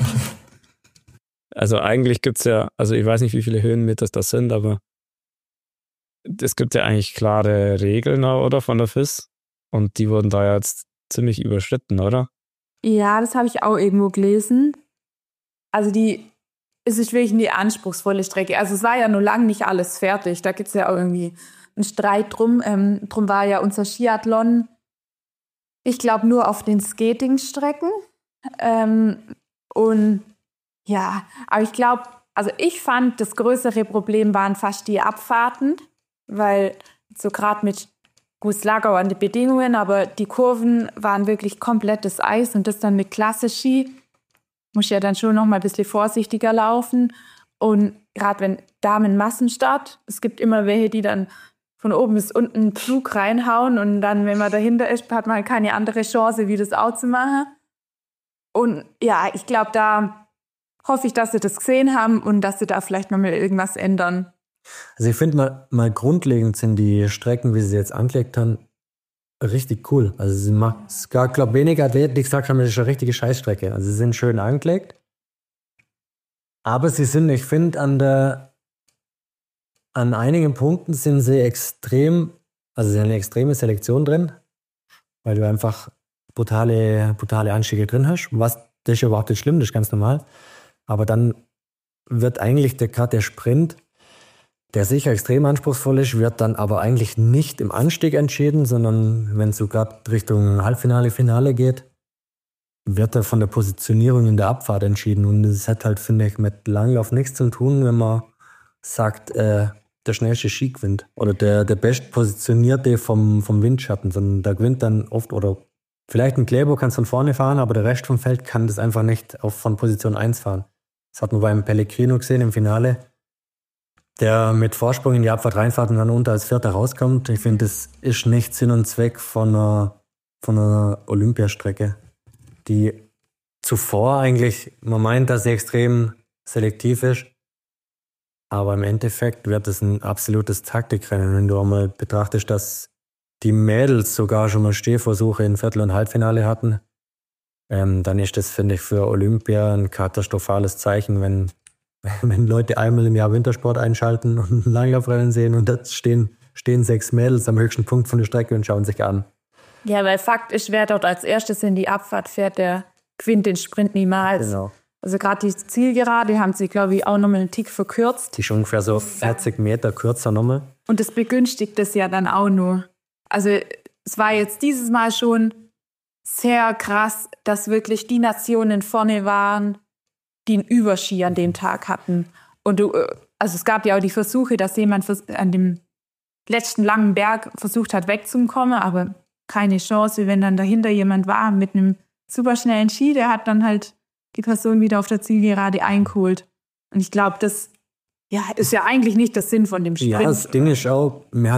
Also eigentlich gibt es ja, also ich weiß nicht, wie viele Höhenmeter das sind, aber es gibt ja eigentlich klare Regeln, oder, von der FIS und die wurden da jetzt ziemlich überschritten, oder? Ja, das habe ich auch irgendwo gelesen. Also es ist wirklich eine anspruchsvolle Strecke. Also es war ja noch lange nicht alles fertig. Da gibt es ja auch irgendwie einen Streit drum. Drum war ja unser Skiathlon, ich glaube, nur auf den Skatingstrecken. Und ja, aber ich glaube, also ich fand, das größere Problem waren fast die Abfahrten, weil so gerade mit gut Lager an die Bedingungen, aber die Kurven waren wirklich komplettes Eis und das dann mit Klasse-Ski. Muss ja dann schon noch mal ein bisschen vorsichtiger laufen. Und gerade wenn Damen-Massenstart, es gibt immer welche, die dann von oben bis unten einen Flug reinhauen und dann, wenn man dahinter ist, hat man keine andere Chance, wie das auch zu machen. Und ja, ich glaube, da hoffe ich, dass sie das gesehen haben und dass sie da vielleicht noch mal irgendwas ändern. Also ich finde mal grundlegend sind die Strecken, wie sie jetzt angelegt haben, richtig cool. Also es gab, glaube ich, wenige Athleten, die gesagt haben, das ist eine richtige Scheißstrecke. Also sie sind schön angelegt. Aber sie sind, ich finde, an einigen Punkten sind sie extrem, also sie haben eine extreme Selektion drin, weil du einfach brutale Anstiege drin hast. Das ist überhaupt nicht schlimm, das ist ganz normal. Aber dann wird eigentlich gerade der Sprint, der sicher extrem anspruchsvoll ist, wird dann aber eigentlich nicht im Anstieg entschieden, sondern wenn es so gerade Richtung Halbfinale, Finale geht, wird er von der Positionierung in der Abfahrt entschieden. Und das hat halt, finde ich, mit Langlauf nichts zu tun, wenn man sagt, der schnellste Ski gewinnt oder der bestpositionierte vom Windschatten, sondern da gewinnt dann oft, oder vielleicht ein Kläbo kann es von vorne fahren, aber der Rest vom Feld kann das einfach nicht von Position 1 fahren. Das hat man beim Pellegrino gesehen im Finale. der mit Vorsprung in die Abfahrt reinfährt und dann unter als Vierter rauskommt. Ich finde, das ist nicht Sinn und Zweck von einer Olympiastrecke, die zuvor eigentlich, man meint, dass sie extrem selektiv ist, aber im Endeffekt wird es ein absolutes Taktikrennen, wenn du einmal betrachtest, dass die Mädels sogar schon mal Stehversuche in Viertel- und Halbfinale hatten. Dann ist das, finde ich, für Olympia ein katastrophales Zeichen, wenn Leute einmal im Jahr Wintersport einschalten und ein Langlaufrennen sehen und da stehen 6 Mädels am höchsten Punkt von der Strecke und schauen sich an. Ja, weil Fakt ist, wer dort als erstes in die Abfahrt fährt, der gewinnt den Sprint niemals. Genau. Also gerade die Zielgerade haben sie, glaube ich, auch nochmal einen Tick verkürzt. Die ist ungefähr so 40 Meter kürzer nochmal. Und das begünstigt das ja dann auch nur. Also es war jetzt dieses Mal schon sehr krass, dass wirklich die Nationen vorne waren, die einen Überski an dem Tag hatten. Und also es gab ja auch die Versuche, dass jemand an dem letzten langen Berg versucht hat wegzukommen, aber keine Chance, wenn dann dahinter jemand war mit einem superschnellen Ski, der hat dann halt die Person wieder auf der Zielgerade eingeholt. Und ich glaube, das ist ja eigentlich nicht der Sinn von dem Sprint. Ja, das Ding ist auch, wir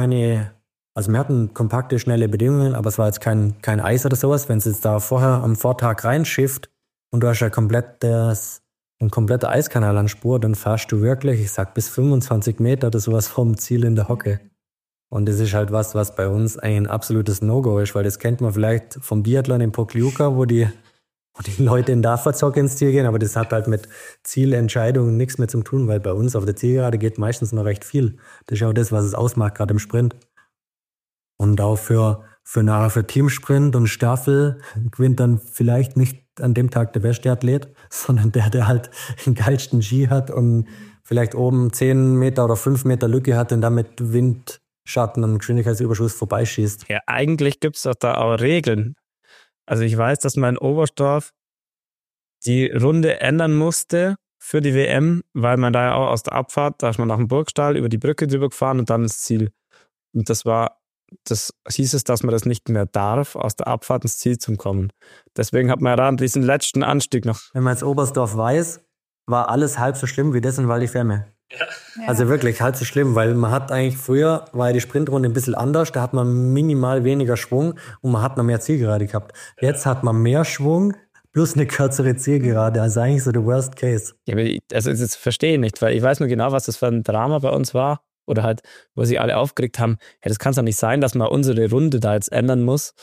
hatten kompakte, schnelle Bedingungen, aber es war jetzt kein Eis oder sowas. Wenn es jetzt da vorher am Vortag reinschifft und du hast ja ein kompletter Eiskanal an Spur, dann fährst du wirklich, ich sag bis 25 Meter oder sowas vom Ziel in der Hocke. Und das ist halt was bei uns eigentlich ein absolutes No-Go ist, weil das kennt man vielleicht vom Biathlon in Pokljuka, wo die Leute in der Abfahrtshocke ins Ziel gehen, aber das hat halt mit Zielentscheidungen nichts mehr zu tun, weil bei uns auf der Zielgerade geht meistens noch recht viel. Das ist ja auch das, was es ausmacht, gerade im Sprint. Und auch für Teamsprint und Staffel gewinnt dann vielleicht nicht an dem Tag der beste Athlet, sondern der halt den geilsten Ski hat und vielleicht oben 10 Meter oder 5 Meter Lücke hat und damit Wind, Schatten und Geschwindigkeitsüberschuss vorbeischießt. Ja, eigentlich gibt es doch da auch Regeln. Also ich weiß, dass man in Oberstdorf die Runde ändern musste für die WM, weil man da ja auch aus der Abfahrt, da ist man nach dem Burgstall über die Brücke drüber gefahren und dann ins Ziel. Und das hieß es, dass man das nicht mehr darf, aus der Abfahrt ins Ziel zu kommen. Deswegen hat man ja da diesen letzten Anstieg noch. Wenn man jetzt Oberstdorf weiß, war alles halb so schlimm wie das in Val di Fiemme. Ja. Also wirklich halb so schlimm, weil man hat eigentlich früher, war ja die Sprintrunde ein bisschen anders, da hat man minimal weniger Schwung und man hat noch mehr Zielgerade gehabt. Jetzt hat man mehr Schwung plus eine kürzere Zielgerade, also eigentlich so der Worst Case. Ja, aber das verstehe ich nicht, weil ich weiß nur genau, was das für ein Drama bei uns war oder halt, wo sie alle aufgeregt haben, ja, das kann es doch nicht sein, dass man unsere Runde da jetzt ändern muss,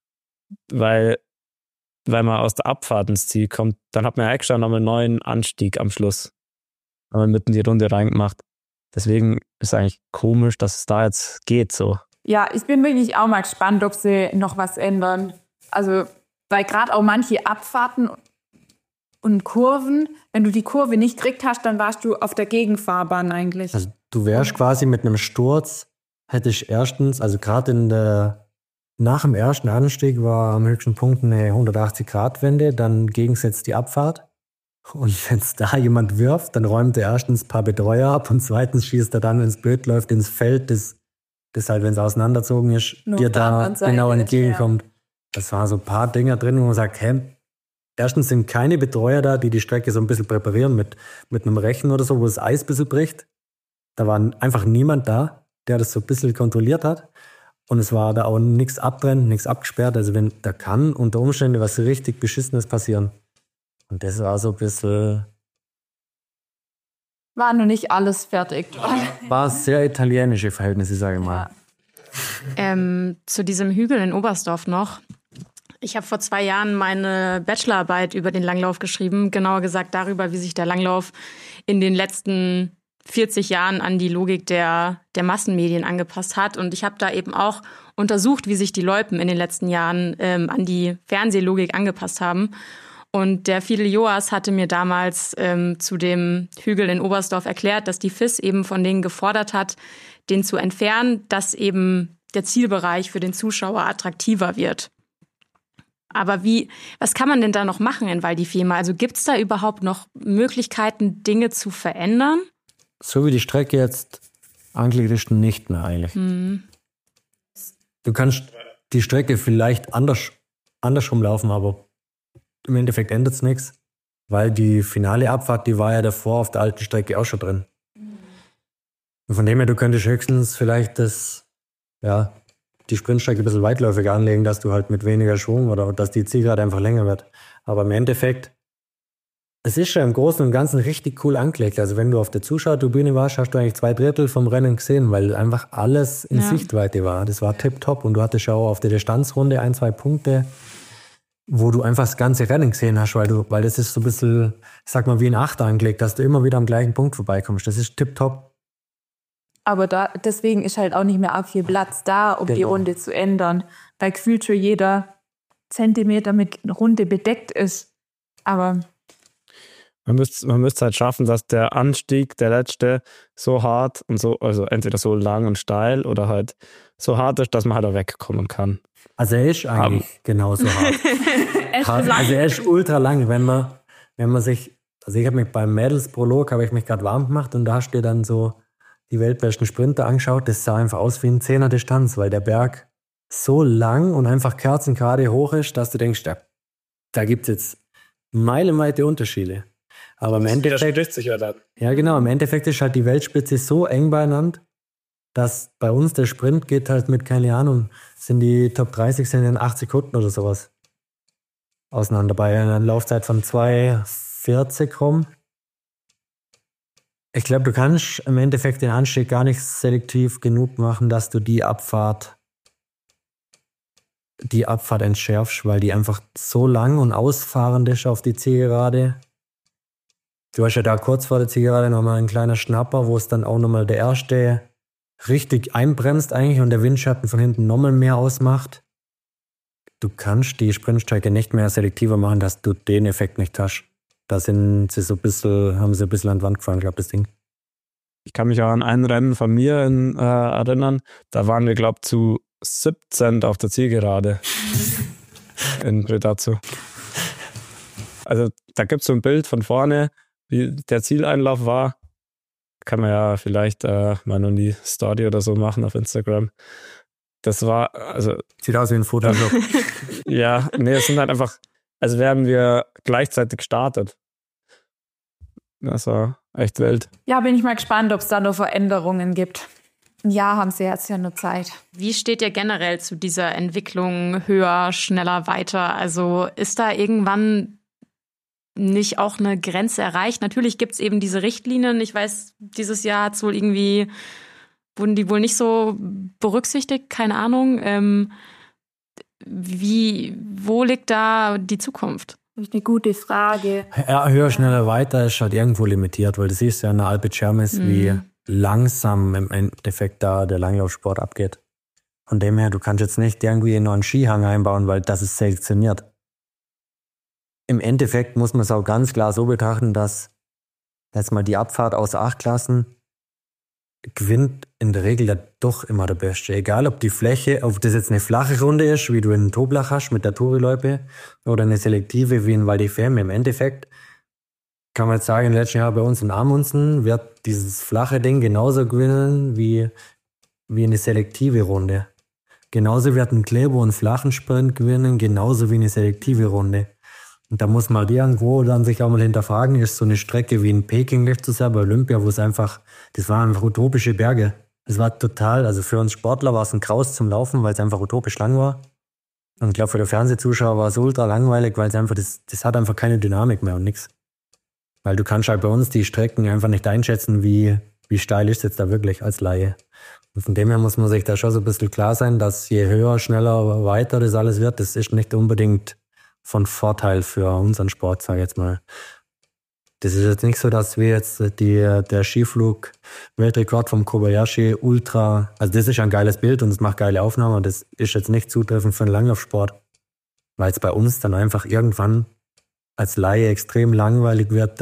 weil man aus der Abfahrt ins Ziel kommt. Dann hat man ja extra noch einen neuen Anstieg am Schluss. Haben wir mitten die Runde reingemacht. Deswegen ist es eigentlich komisch, dass es da jetzt geht so. Ja, ich bin wirklich auch mal gespannt, ob sie noch was ändern. Also, weil gerade auch manche Abfahrten und Kurven, wenn du die Kurve nicht gekriegt hast, dann warst du auf der Gegenfahrbahn eigentlich. Also du wärst quasi mit einem Sturz, hätte ich erstens, also gerade nach dem ersten Anstieg war am höchsten Punkt eine 180-Grad-Wende, dann gegensetzt die Abfahrt. Und wenn es da jemand wirft, dann räumt er erstens ein paar Betreuer ab und zweitens schießt er dann, wenn es blöd läuft, ins Feld, das halt, wenn es auseinanderzogen ist, dir da genau entgegenkommt. Ja. Das waren so ein paar Dinger drin, wo man sagt, erstens sind keine Betreuer da, die Strecke so ein bisschen präparieren mit einem Rechen oder so, wo das Eis ein bisschen bricht. Da war einfach niemand da, der das so ein bisschen kontrolliert hat. Und es war da auch nichts abtrennt, nichts abgesperrt. Also da kann unter Umständen was richtig Beschissenes passieren. Und das war so ein bisschen... War noch nicht alles fertig. War sehr italienische Verhältnisse, sage ich mal. Ja. Zu diesem Hügel in Oberstdorf noch. Ich habe vor 2 Jahren meine Bachelorarbeit über den Langlauf geschrieben. Genauer gesagt darüber, wie sich der Langlauf in den letzten 40 Jahren an die Logik der Massenmedien angepasst hat. Und ich habe da eben auch untersucht, wie sich die Loipen in den letzten Jahren an die Fernsehlogik angepasst haben. Und der Fidel Joas hatte mir damals zu dem Hügel in Oberstdorf erklärt, dass die FIS eben von denen gefordert hat, den zu entfernen, dass eben der Zielbereich für den Zuschauer attraktiver wird. Aber was kann man denn da noch machen in Val di Fiemme? Also gibt es da überhaupt noch Möglichkeiten, Dinge zu verändern? So wie die Strecke jetzt angelegt ist, nicht mehr eigentlich. Du kannst die Strecke vielleicht andersrum laufen, aber im Endeffekt ändert es nichts, weil die finale Abfahrt, die war ja davor auf der alten Strecke auch schon drin. Und von dem her, du könntest höchstens vielleicht die Sprintstrecke ein bisschen weitläufiger anlegen, dass du halt mit weniger Schwung oder dass die Zielgerade einfach länger wird. Aber im Endeffekt, es ist schon im Großen und Ganzen richtig cool angelegt. Also wenn du auf der Zuschauertribüne warst, hast du eigentlich 2/3 vom Rennen gesehen, weil einfach alles in Sichtweite war. Das war tipptopp und du hattest ja auch auf der Distanzrunde 1-2 Punkte, wo du einfach das ganze Rennen gesehen hast, weil das ist so ein bisschen, ich sag mal, wie ein Achter angelegt, dass du immer wieder am gleichen Punkt vorbeikommst. Das ist tipptopp. Aber deswegen ist halt auch nicht mehr viel Platz da, um die Runde zu ändern, weil gefühlt schon jeder Zentimeter mit Runde bedeckt ist. Aber man müsste halt schaffen, dass der Anstieg, der letzte, so hart und so, also entweder so lang und steil oder halt so hart ist, dass man halt auch wegkommen kann. Also er ist eigentlich genauso hart. Also er ist ultra lang, wenn man sich, also ich habe mich beim Mädelsprolog, habe ich mich gerade warm gemacht und da hast du dir dann so die weltbesten Sprinter angeschaut, das sah einfach aus wie ein 10er Distanz, weil der Berg so lang und einfach kerzengerade hoch ist, dass du denkst, da gibt es jetzt meilenweite Unterschiede. Aber im Endeffekt, ja genau, im Endeffekt ist halt die Weltspitze so eng beieinander, dass bei uns der Sprint geht halt mit, keine Ahnung, sind die Top 30 sind in 8 Sekunden oder sowas auseinander bei einer Laufzeit von 2,40 rum. Ich glaube, du kannst im Endeffekt den Anstieg gar nicht selektiv genug machen, dass du die Abfahrt entschärfst, weil die einfach so lang und ausfahrend ist auf die Zielgerade. Du hast ja da kurz vor der Zielgerade nochmal ein kleiner Schnapper, wo es dann auch nochmal der erste richtig einbremst eigentlich und der Windschatten von hinten nochmal mehr ausmacht. Du kannst die Sprintstrecke nicht mehr selektiver machen, dass du den Effekt nicht hast. Da haben sie ein bisschen an die Wand gefahren, glaube ich, das Ding. Ich kann mich auch an ein Rennen von mir erinnern. Da waren wir, glaube ich, zu 17 auf der Zielgerade in Predazzo. Also da gibt es so ein Bild von vorne, wie der Zieleinlauf war. Kann man ja vielleicht mal noch die Story oder so machen auf Instagram. Das war, also... Sieht aus wie ein Photoshop. Ja, nee, es sind halt einfach, als wären wir gleichzeitig gestartet. Das war echt wild. Ja, bin ich mal gespannt, ob es da noch Veränderungen gibt. Ein Jahr haben sie jetzt ja nur Zeit. Wie steht ihr generell zu dieser Entwicklung höher, schneller, weiter? Also ist da irgendwann nicht auch eine Grenze erreicht? Natürlich gibt es eben diese Richtlinien. Ich weiß, dieses Jahr hat's wohl irgendwie, wurden die wohl nicht so berücksichtigt, keine Ahnung. Wo liegt da die Zukunft? Das ist eine gute Frage. Ja, höher, schneller, weiter ist halt irgendwo limitiert, weil du siehst ja in der Alpe Cermis, wie langsam im Endeffekt da der Langlaufsport abgeht. Von dem her, du kannst jetzt nicht irgendwie noch einen Skihang einbauen, weil das ist selektioniert. Im Endeffekt muss man es auch ganz klar so betrachten, dass jetzt mal die Abfahrt aus 8 Klassen gewinnt in der Regel ja doch immer der Beste. Egal, ob die Fläche, ob das jetzt eine flache Runde ist, wie du in Toblach hast mit der Touri-Loipe, oder eine selektive wie in Val di Fiemme. Im Endeffekt kann man jetzt sagen, im letzten Jahr bei uns in Amundsen wird dieses flache Ding genauso gewinnen wie eine selektive Runde. Genauso wird ein Klebo einen flachen Sprint gewinnen, genauso wie eine selektive Runde. Und da muss man irgendwo dann sich auch mal hinterfragen, ist so eine Strecke wie in Peking letztes Jahr bei Olympia, wo es einfach, das waren einfach utopische Berge. Es war total, also für uns Sportler war es ein Graus zum Laufen, weil es einfach utopisch lang war. Und ich glaube, für die Fernsehzuschauer war es ultra langweilig, weil es einfach, das hat einfach keine Dynamik mehr und nix. Weil du kannst halt bei uns die Strecken einfach nicht einschätzen, wie steil ist es jetzt da wirklich als Laie. Und von dem her muss man sich da schon so ein bisschen klar sein, dass je höher, schneller, weiter das alles wird, das ist nicht unbedingt von Vorteil für unseren Sport, sage ich jetzt mal. Das ist jetzt nicht so, dass wir jetzt der Skiflug-Weltrekord vom Kobayashi ultra, also das ist ein geiles Bild und es macht geile Aufnahmen, und das ist jetzt nicht zutreffend für den Langlaufsport, weil es bei uns dann einfach irgendwann als Laie extrem langweilig wird,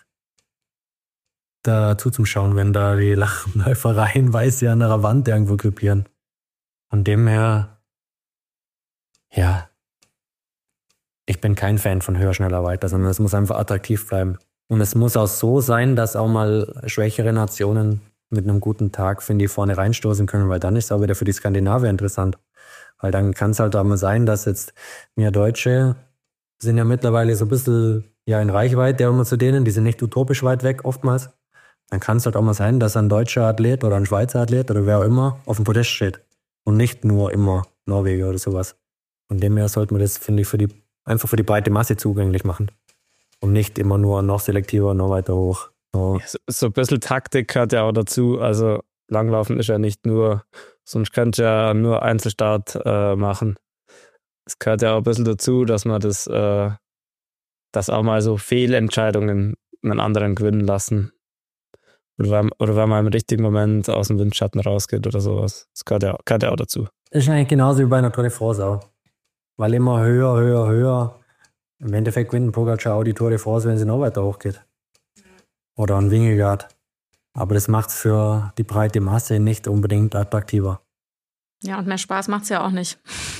da zuzuschauen, wenn da die Läufereien weiß an einer Wand irgendwo gruppieren. Von dem her, ja, ich bin kein Fan von höher, schneller, weiter, sondern es muss einfach attraktiv bleiben. Und es muss auch so sein, dass auch mal schwächere Nationen mit einem guten Tag, finde ich, vorne reinstoßen können, weil dann ist es auch wieder für die Skandinavier interessant. Weil dann kann es halt auch mal sein, dass jetzt wir Deutsche sind ja mittlerweile so ein bisschen in Reichweite immer zu denen, die sind nicht utopisch weit weg oftmals. dann kann es halt auch mal sein, dass ein deutscher Athlet oder ein Schweizer Athlet oder wer auch immer auf dem Podest steht. Und nicht nur immer Norweger oder sowas. Von dem her sollte man das, finde ich, einfach für die breite Masse zugänglich machen. Und nicht immer nur noch selektiver, noch weiter hoch. So ein bisschen Taktik gehört ja auch dazu. Also Langlaufen ist ja nicht nur, sonst könnt ihr ja nur Einzelstart machen. Es gehört ja auch ein bisschen dazu, dass man dass auch mal so Fehlentscheidungen einen anderen gewinnen lassen. Oder wenn man im richtigen Moment aus dem Windschatten rausgeht oder sowas. Das gehört ja auch dazu. Das ist eigentlich genauso wie bei einer Tour de France auch. Weil immer höher. Im Endeffekt gewinnt Pogacar auch die Tour de France, wenn sie noch weiter hochgeht. Oder ein Vingegaard. Aber das macht es für die breite Masse nicht unbedingt attraktiver. Ja, und mehr Spaß macht es ja auch nicht.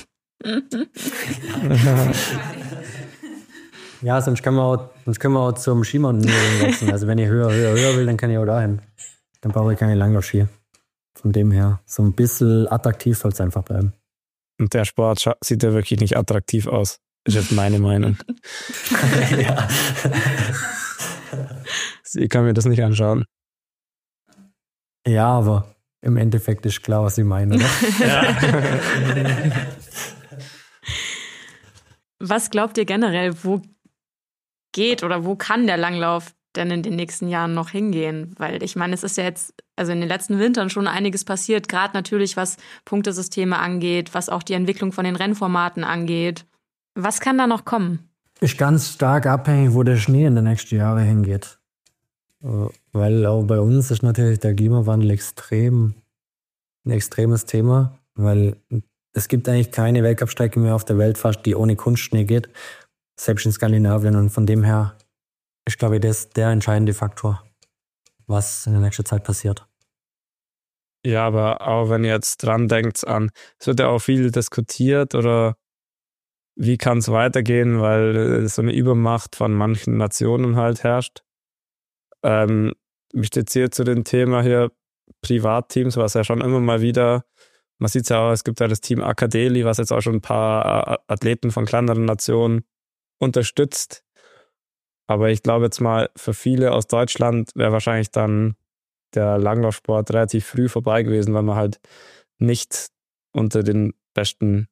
Ja, sonst können wir auch zum Skimountaineering wechseln. Also wenn ich höher will, dann kann ich auch dahin. Dann brauche ich keine Langlaufski. Von dem her, so ein bisschen attraktiv soll es einfach bleiben. Und der Sport sieht ja wirklich nicht attraktiv aus. Ist jetzt meine Meinung. Ja. Ich kann mir das nicht anschauen. Ja, aber im Endeffekt ist klar, was ich meine, oder? Ja. Was glaubt ihr generell, wo geht oder wo kann der Langlauf denn in den nächsten Jahren noch hingehen? Weil ich meine, es ist ja jetzt, also in den letzten Wintern schon einiges passiert, gerade natürlich was Punktesysteme angeht, was auch die Entwicklung von den Rennformaten angeht. Was kann da noch kommen? Ist ganz stark abhängig, wo der Schnee in den nächsten Jahren hingeht. Weil auch bei uns ist natürlich der Klimawandel ein extremes Thema, weil es gibt eigentlich keine Weltcup-Strecke mehr auf der Welt fast, die ohne Kunstschnee geht, selbst in Skandinavien. Und von dem her ist, glaube ich, das der entscheidende Faktor, was in der nächsten Zeit passiert. Ja, aber auch wenn ihr jetzt dran denkt es wird ja auch viel diskutiert oder wie kann es weitergehen, weil so eine Übermacht von manchen Nationen halt herrscht. Wie steht es hier zu dem Thema hier Privatteams, was ja schon immer mal wieder, man sieht es ja auch, es gibt ja das Team Akadeli, was jetzt auch schon ein paar Athleten von kleineren Nationen unterstützt. Aber ich glaube jetzt mal, für viele aus Deutschland wäre wahrscheinlich dann der Langlaufsport relativ früh vorbei gewesen, weil man halt nicht unter den besten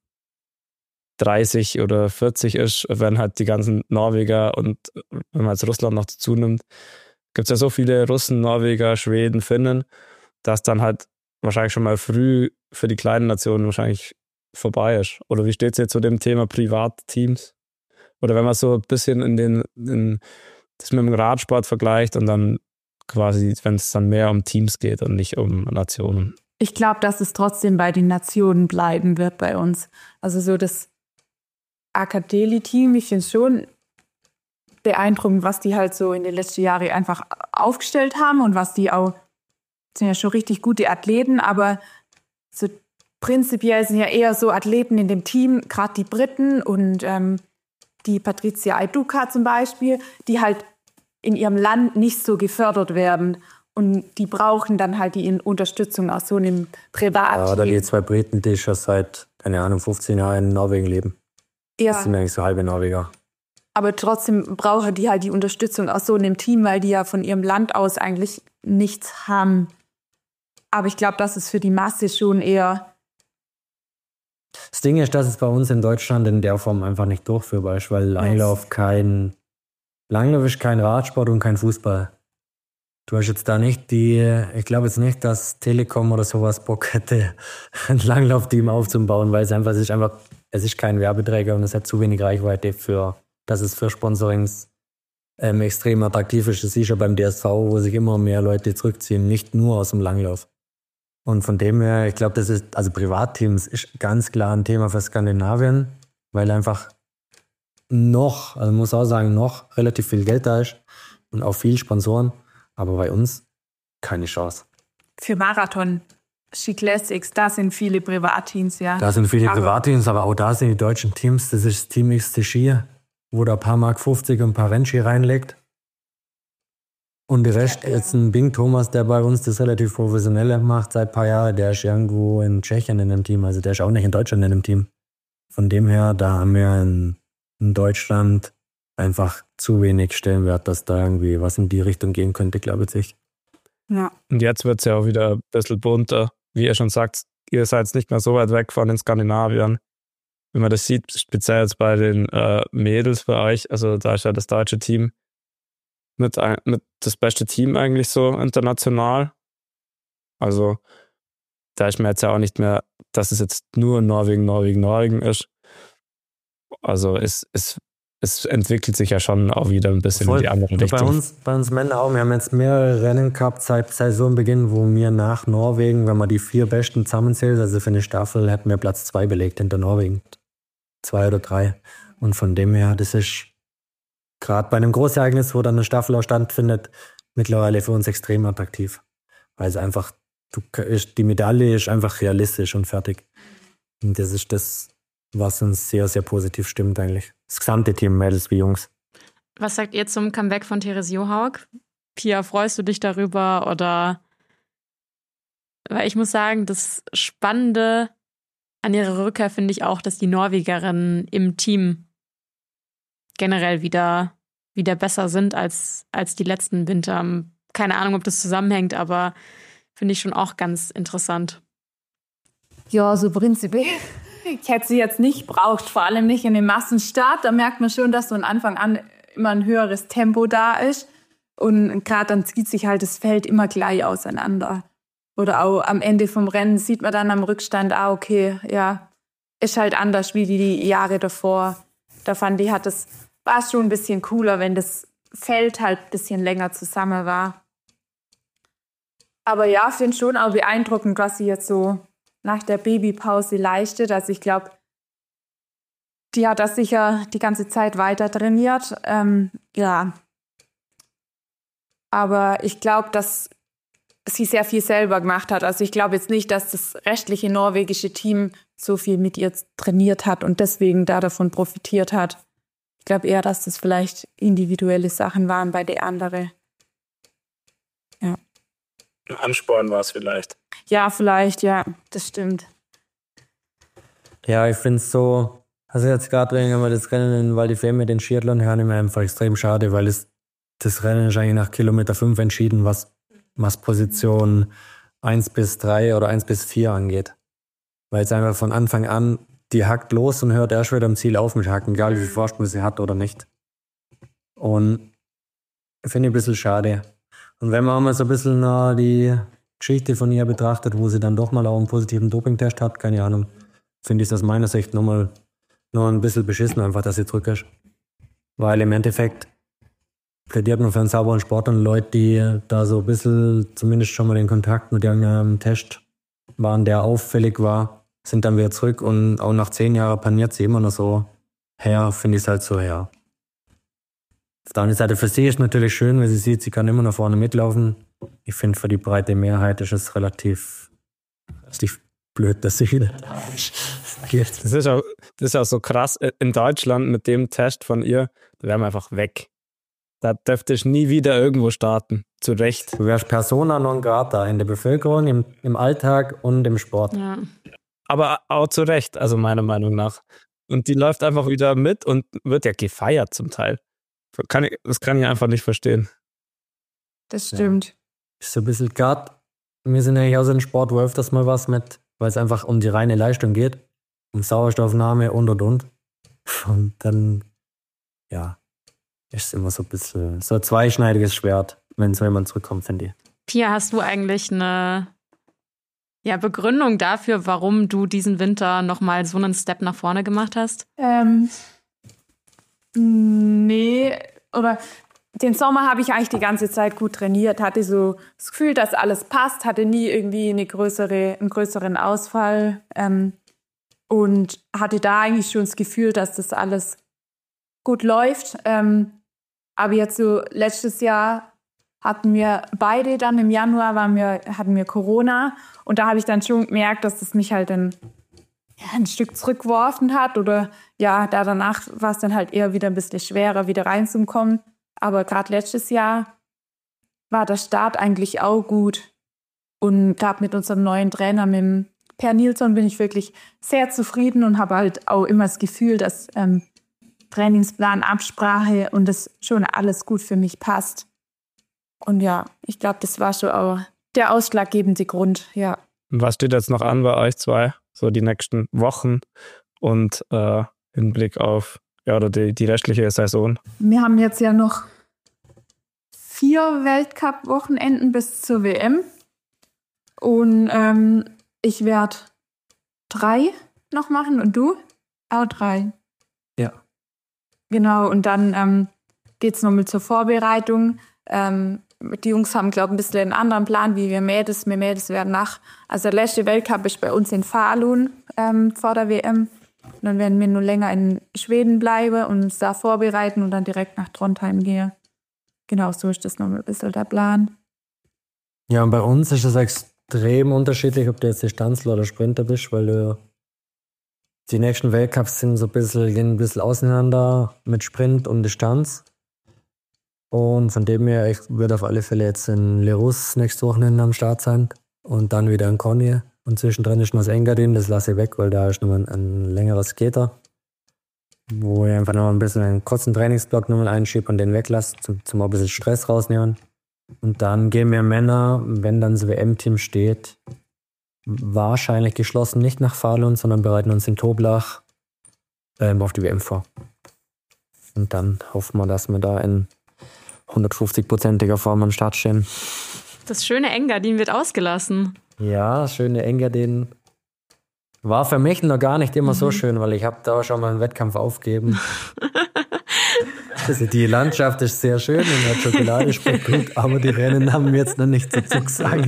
30 oder 40 ist, wenn halt die ganzen Norweger und wenn man jetzt Russland noch dazu nimmt, gibt es ja so viele Russen, Norweger, Schweden, Finnen, dass dann halt wahrscheinlich schon mal früh für die kleinen Nationen wahrscheinlich vorbei ist. Oder wie steht es jetzt zu dem Thema Privatteams? Oder wenn man so ein bisschen das mit dem Radsport vergleicht und dann quasi, wenn es dann mehr um Teams geht und nicht um Nationen. Ich glaube, dass es trotzdem bei den Nationen bleiben wird bei uns. Also so das Akadeli-Team, ich finde es schon beeindruckend, was die halt so in den letzten Jahren einfach aufgestellt haben und was die auch, sind ja schon richtig gute Athleten, aber so prinzipiell sind ja eher so Athleten in dem Team, gerade die Briten und die Patricia Aiduka zum Beispiel, die halt in ihrem Land nicht so gefördert werden. Und die brauchen dann halt die Unterstützung aus so einem Privatteam. Ja, oder die zwei Briten, die schon seit, keine Ahnung, 15 Jahren in Norwegen leben. Ja. Das sind eigentlich so halbe Norweger. Aber trotzdem brauchen die halt die Unterstützung aus so einem Team, weil die ja von ihrem Land aus eigentlich nichts haben. Aber ich glaube, das ist für die Masse schon eher... Das Ding ist, dass es bei uns in Deutschland in der Form einfach nicht durchführbar ist, weil Langlauf ist kein Radsport und kein Fußball. Du hast jetzt da nicht ich glaube jetzt nicht, dass Telekom oder sowas Bock hätte, ein Langlaufteam aufzubauen, weil es ist kein Werbeträger und es hat zu wenig Reichweite dass es für Sponsorings extrem attraktiv ist. Das ist ja beim DSV, wo sich immer mehr Leute zurückziehen, nicht nur aus dem Langlauf. Und von dem her, ich glaube, also Privatteams ist ganz klar ein Thema für Skandinavien, weil einfach noch relativ viel Geld da ist und auch viel Sponsoren. Aber bei uns keine Chance. Für Marathon, Ski Classics, da sind viele Privatteams, ja. Da sind viele Privatteams, aber auch da sind die deutschen Teams. Das ist Team XT Ski, wo da ein paar Mark 50 und ein paar Rennski reinlegt. Und der Rest, jetzt ein Bing Thomas, der bei uns das relativ professionelle macht seit ein paar Jahren, der ist irgendwo in Tschechien in einem Team. Also der ist auch nicht in Deutschland in einem Team. Von dem her, da haben wir in Deutschland einfach zu wenig Stellenwert, dass da irgendwie was in die Richtung gehen könnte, glaube ich. Ja. Und jetzt wird es ja auch wieder ein bisschen bunter. Wie ihr schon sagt, ihr seid nicht mehr so weit weg von den Skandinaviern. Wenn man das sieht, speziell jetzt bei den Mädels bei euch, also da ist ja das deutsche Team mit das beste Team eigentlich so international. Also da ist mir jetzt ja auch nicht mehr, dass es jetzt nur Norwegen ist. Also es entwickelt sich ja schon auch wieder ein bisschen in die andere Richtung. Bei uns Männern auch. Wir haben jetzt mehrere Rennen gehabt seit Saisonbeginn, wo wir nach Norwegen, wenn man die 4 Besten zusammenzählt, also für eine Staffel, hätten wir Platz 2 belegt hinter Norwegen. 2 oder 3. Und von dem her, das ist gerade bei einem Großereignis, wo dann eine Staffel auch stattfindet, mittlerweile für uns extrem attraktiv. Weil es einfach, die Medaille ist einfach realistisch und fertig. Und das ist das, was uns sehr, sehr positiv stimmt eigentlich. Das gesamte Team, Mädels wie Jungs. Was sagt ihr zum Comeback von Therese Johaug? Pia, freust du dich darüber oder? Weil ich muss sagen, das Spannende an ihrer Rückkehr finde ich auch, dass die Norwegerinnen im Team generell wieder besser sind als die letzten Winter. Keine Ahnung, ob das zusammenhängt, aber finde ich schon auch ganz interessant. Ja, so prinzipiell. Ich hätte sie jetzt nicht braucht, vor allem nicht in dem Massenstart. Da merkt man schon, dass so von Anfang an immer ein höheres Tempo da ist. Und gerade dann zieht sich halt das Feld immer gleich auseinander. Oder auch am Ende vom Rennen sieht man dann am Rückstand, okay, ja, ist halt anders wie die Jahre davor. Da fand ich, war es schon ein bisschen cooler, wenn das Feld halt ein bisschen länger zusammen war. Aber ja, ich finde schon auch beeindruckend, was sie jetzt so nach der Babypause leistet. Also ich glaube, die hat das sicher die ganze Zeit weiter trainiert. Ja. Aber ich glaube, dass sie sehr viel selber gemacht hat. Also ich glaube jetzt nicht, dass das restliche norwegische Team so viel mit ihr trainiert hat und deswegen davon profitiert hat. Ich glaube eher, dass das vielleicht individuelle Sachen waren bei der anderen. Ja. Ansporn war es vielleicht. Ja, vielleicht, ja, das stimmt. Ja, ich finde es so, also jetzt gerade, wenn wir das Rennen in Val di Fiemme, den Skiathlon hören, immer einfach extrem schade, weil das Rennen ist eigentlich nach Kilometer 5 entschieden, was Position 1 bis 3 oder 1 bis 4 angeht. Weil es einfach von Anfang an, die hackt los und hört erst wieder am Ziel auf mit Hacken, egal wie viel Vorsprung sie hat oder nicht. Und finde ich ein bisschen schade. Und wenn man mal so ein bisschen die Geschichte von ihr betrachtet, wo sie dann doch mal auch einen positiven Dopingtest hat, keine Ahnung, finde ich es aus meiner Sicht noch ein bisschen beschissen, einfach, dass sie zurück ist. Weil im Endeffekt plädiert man für einen sauberen Sport und Leute, die da so ein bisschen zumindest schon mal in Kontakt mit irgendeinem Test waren, der auffällig war, sind dann wieder zurück und auch nach 10 Jahren paniert sie immer noch so her, finde ich es halt so her. Auf der anderen Seite für sie ist natürlich schön, weil sie sieht, sie kann immer nach vorne mitlaufen. Ich finde, für die breite Mehrheit ist es relativ blöd, dass sie wieder da ist. Das ist auch so krass. In Deutschland mit dem Test von ihr, da wären wir einfach weg. Da dürfte ich nie wieder irgendwo starten. Zu Recht. Du wärst Persona non grata in der Bevölkerung, im Alltag und im Sport. Ja. Aber auch zu Recht, also meiner Meinung nach. Und die läuft einfach wieder mit und wird ja gefeiert zum Teil. Das kann ich einfach nicht verstehen. Das stimmt. Ja. Ist so ein bisschen gerade, wir sind eigentlich auch so ein Sport, wo öfters mal was mit, weil es einfach um die reine Leistung geht, um Sauerstoffnahme und. Und dann, ja, ist es immer so ein bisschen so ein zweischneidiges Schwert, wenn so jemand zurückkommt, finde ich. Pia, hast du eigentlich eine Begründung dafür, warum du diesen Winter nochmal so einen Step nach vorne gemacht hast? Nee, oder den Sommer habe ich eigentlich die ganze Zeit gut trainiert, hatte so das Gefühl, dass alles passt, hatte nie irgendwie einen größeren Ausfall und hatte da eigentlich schon das Gefühl, dass das alles gut läuft. Aber jetzt so letztes Jahr hatten wir beide dann im Januar hatten wir Corona und da habe ich dann schon gemerkt, dass das mich halt ein Stück zurückgeworfen hat oder ja, danach war es dann halt eher wieder ein bisschen schwerer, wieder reinzukommen. Aber gerade letztes Jahr war der Start eigentlich auch gut und gerade mit unserem neuen Trainer, mit dem Per Nilsson, bin ich wirklich sehr zufrieden und habe halt auch immer das Gefühl, dass Trainingsplan, Absprache und das schon alles gut für mich passt. Und ja, ich glaube, das war schon auch der ausschlaggebende Grund, ja. Und was steht jetzt noch an bei euch zwei, so die nächsten Wochen und Hinblick auf oder die restliche Saison? Wir haben jetzt ja noch 4 Weltcup-Wochenenden bis zur WM. Und ich werde 3 noch machen und du? Auch 3. Ja. Genau, und dann geht es nochmal zur Vorbereitung. Die Jungs haben, glaube ich, ein bisschen einen anderen Plan, wie wir Mädels werden also der letzte Weltcup ist bei uns in Falun vor der WM. Und dann werden wir nur länger in Schweden bleiben und uns da vorbereiten und dann direkt nach Trondheim gehen. Genau, so ist das nochmal ein bisschen der Plan. Ja, und bei uns ist es extrem unterschiedlich, ob du jetzt Distanzler oder Sprinter bist, weil die nächsten Weltcups gehen ein bisschen auseinander mit Sprint und Distanz. Und von dem her, ich würde auf alle Fälle jetzt in Lerus nächstes Wochenende am Start sein und dann wieder in Konje. Und zwischendrin ist noch das Engadin, das lasse ich weg, weil da ist nochmal ein längeres Skater, wo ich einfach noch ein bisschen einen kurzen Trainingsblock nochmal einschiebe und den weglasse, zum ein bisschen Stress rausnehmen. Und dann gehen wir Männer, wenn dann das WM-Team steht, wahrscheinlich geschlossen nicht nach Falun, sondern bereiten uns in Toblach auf die WM vor. Und dann hoffen wir, dass wir da in 150%iger Form am Start stehen. Das schöne Engadin wird ausgelassen. Ja, das schöne Engadin war für mich noch gar nicht immer so schön, weil ich habe da schon mal einen Wettkampf aufgegeben. Also die Landschaft ist sehr schön und die Schokolade schmeckt gut, aber die Rennen haben mir jetzt noch nicht so zugesagt.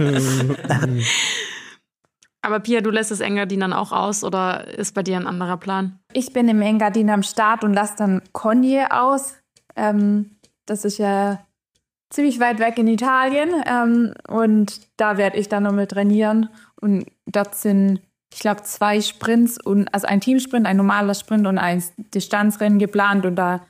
Aber Pia, du lässt das Engadin dann auch aus oder ist bei dir ein anderer Plan? Ich bin im Engadin am Start und lasse dann Konje aus. Das ist ja ziemlich weit weg in Italien und da werde ich dann nochmal trainieren und dort sind, ich glaube, 2 Sprints, also ein Teamsprint, ein normaler Sprint und ein Distanzrennen geplant und da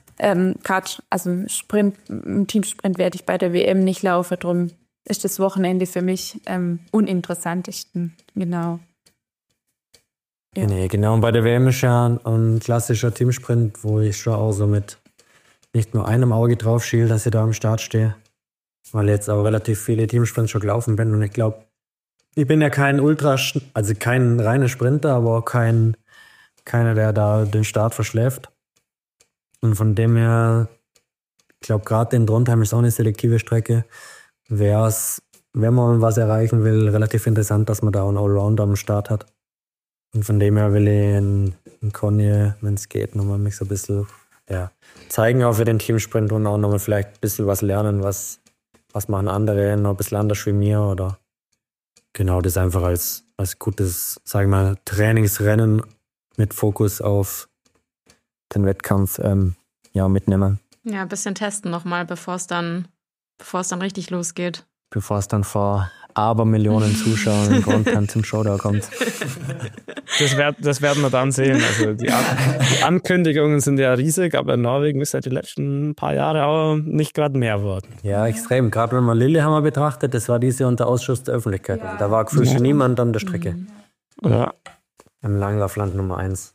im Teamsprint werde ich bei der WM nicht laufen, darum ist das Wochenende für mich uninteressantesten, genau. Ja. Nee, genau, und bei der WM ist ja ein klassischer Teamsprint, wo ich schon auch so mit nicht nur einem Auge drauf schiele, dass ich da am Start stehe, weil jetzt auch relativ viele Teamsprints schon gelaufen bin und ich glaube, ich bin ja kein kein reiner Sprinter, aber auch keiner, der da den Start verschläft. Und von dem her, ich glaube, gerade in Trondheim ist auch eine selektive Strecke, wäre es, wenn man was erreichen will, relativ interessant, dass man da einen Allrounder am Start hat. Und von dem her will ich in Konje, wenn es geht, nochmal mich so ein bisschen zeigen auch für den Teamsprint und auch nochmal vielleicht ein bisschen was lernen, was machen andere noch ein bisschen anders wie mir oder genau, das einfach als gutes, sag ich mal, Trainingsrennen mit Fokus auf den Wettkampf mitnehmen. Ja, ein bisschen testen nochmal, bevor es dann richtig losgeht. Bevor es dann vor Abermillionen Zuschauern in Trondheim zum Showdown kommt. Das werden wir dann sehen. Also die Ankündigungen sind ja riesig, aber in Norwegen ist ja die letzten paar Jahre auch nicht gerade mehr geworden. Ja, extrem. Gerade wenn man Lillehammer betrachtet, das war diese unter Ausschuss der Öffentlichkeit. Ja. Da war gefühlt niemand an der Strecke. Ja. Im Langlaufland Nummer 1.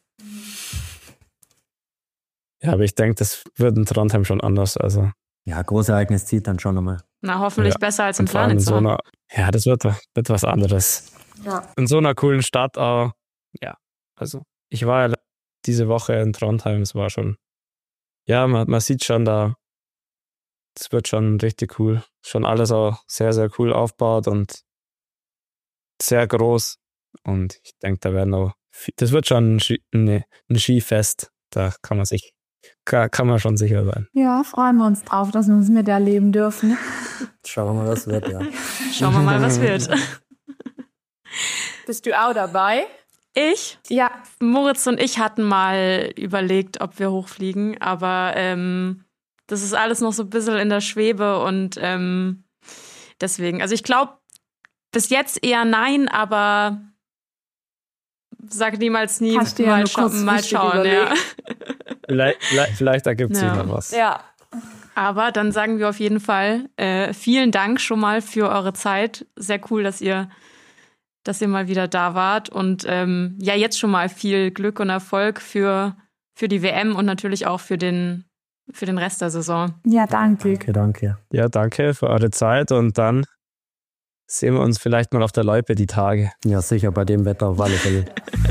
Ja, aber ich denke, das wird in Trondheim schon anders. Also. Ja, Großereignis zieht dann schon nochmal. Na, hoffentlich besser als in Planitz. Ja, das wird was anderes. Ja. In so einer coolen Stadt auch. Ja, also ich war ja diese Woche in Trondheim, es war schon, ja, man sieht schon da, es wird schon richtig cool. Schon alles auch sehr, sehr cool aufgebaut und sehr groß. Und ich denke, das wird schon ein Skifest. Da kann man schon sicher sein. Ja, freuen wir uns drauf, dass wir uns miterleben dürfen. Schauen wir mal, was wird, ja. Schauen wir mal, was wird. Bist du auch dabei? Ich? Ja. Moritz und ich hatten mal überlegt, ob wir hochfliegen, aber das ist alles noch so ein bisschen in der Schwebe und deswegen, also ich glaube, bis jetzt eher nein, aber sag niemals nie, mal schauen. Ja. Vielleicht ergibt sich noch was. Ja. Aber dann sagen wir auf jeden Fall vielen Dank schon mal für eure Zeit. Sehr cool, dass ihr mal wieder da wart. Und jetzt schon mal viel Glück und Erfolg für die WM und natürlich auch für den für den Rest der Saison. Ja, danke. Danke. Ja, danke für eure Zeit und dann sehen wir uns vielleicht mal auf der Loipe die Tage. Ja, sicher, bei dem Wetter auf alle Fälle.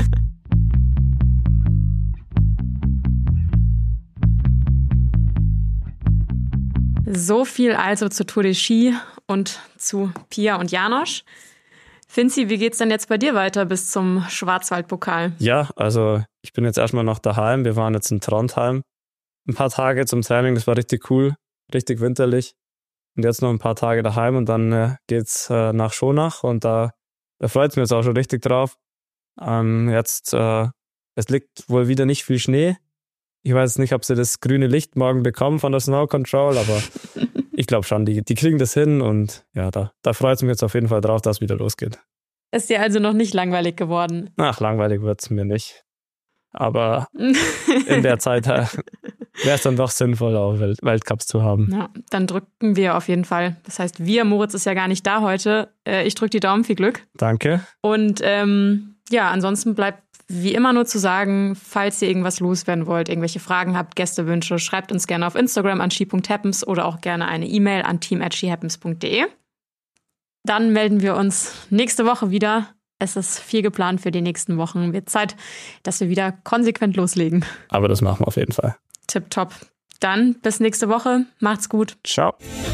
So viel also zu Tour de Ski und zu Pia und Janosch. Finzi, wie geht's denn jetzt bei dir weiter bis zum Schwarzwaldpokal? Ja, also ich bin jetzt erstmal noch daheim. Wir waren jetzt in Trondheim ein paar Tage zum Training. Das war richtig cool, richtig winterlich. Und jetzt noch ein paar Tage daheim und dann geht's nach Schonach und da freut es mich jetzt auch schon richtig drauf. Es liegt wohl wieder nicht viel Schnee. Ich weiß nicht, ob sie das grüne Licht morgen bekommen von der Snow Control, aber ich glaube schon, die kriegen das hin und ja, da freut es mich jetzt auf jeden Fall drauf, dass es wieder losgeht. Ist dir also noch nicht langweilig geworden? Ach, langweilig wird es mir nicht. Aber in der Zeit wäre es dann doch sinnvoll, auch Weltcups zu haben. Ja, dann drücken wir auf jeden Fall. Das heißt, Moritz ist ja gar nicht da heute. Ich drücke die Daumen, viel Glück. Danke. Und ansonsten bleibt wie immer nur zu sagen, falls ihr irgendwas loswerden wollt, irgendwelche Fragen habt, Gästewünsche, schreibt uns gerne auf Instagram an ski.happens oder auch gerne eine E-Mail an team@skihappens.de. Dann melden wir uns nächste Woche wieder. Es ist viel geplant für die nächsten Wochen. Wird Zeit, dass wir wieder konsequent loslegen. Aber das machen wir auf jeden Fall. Tipptopp. Dann bis nächste Woche. Macht's gut. Ciao.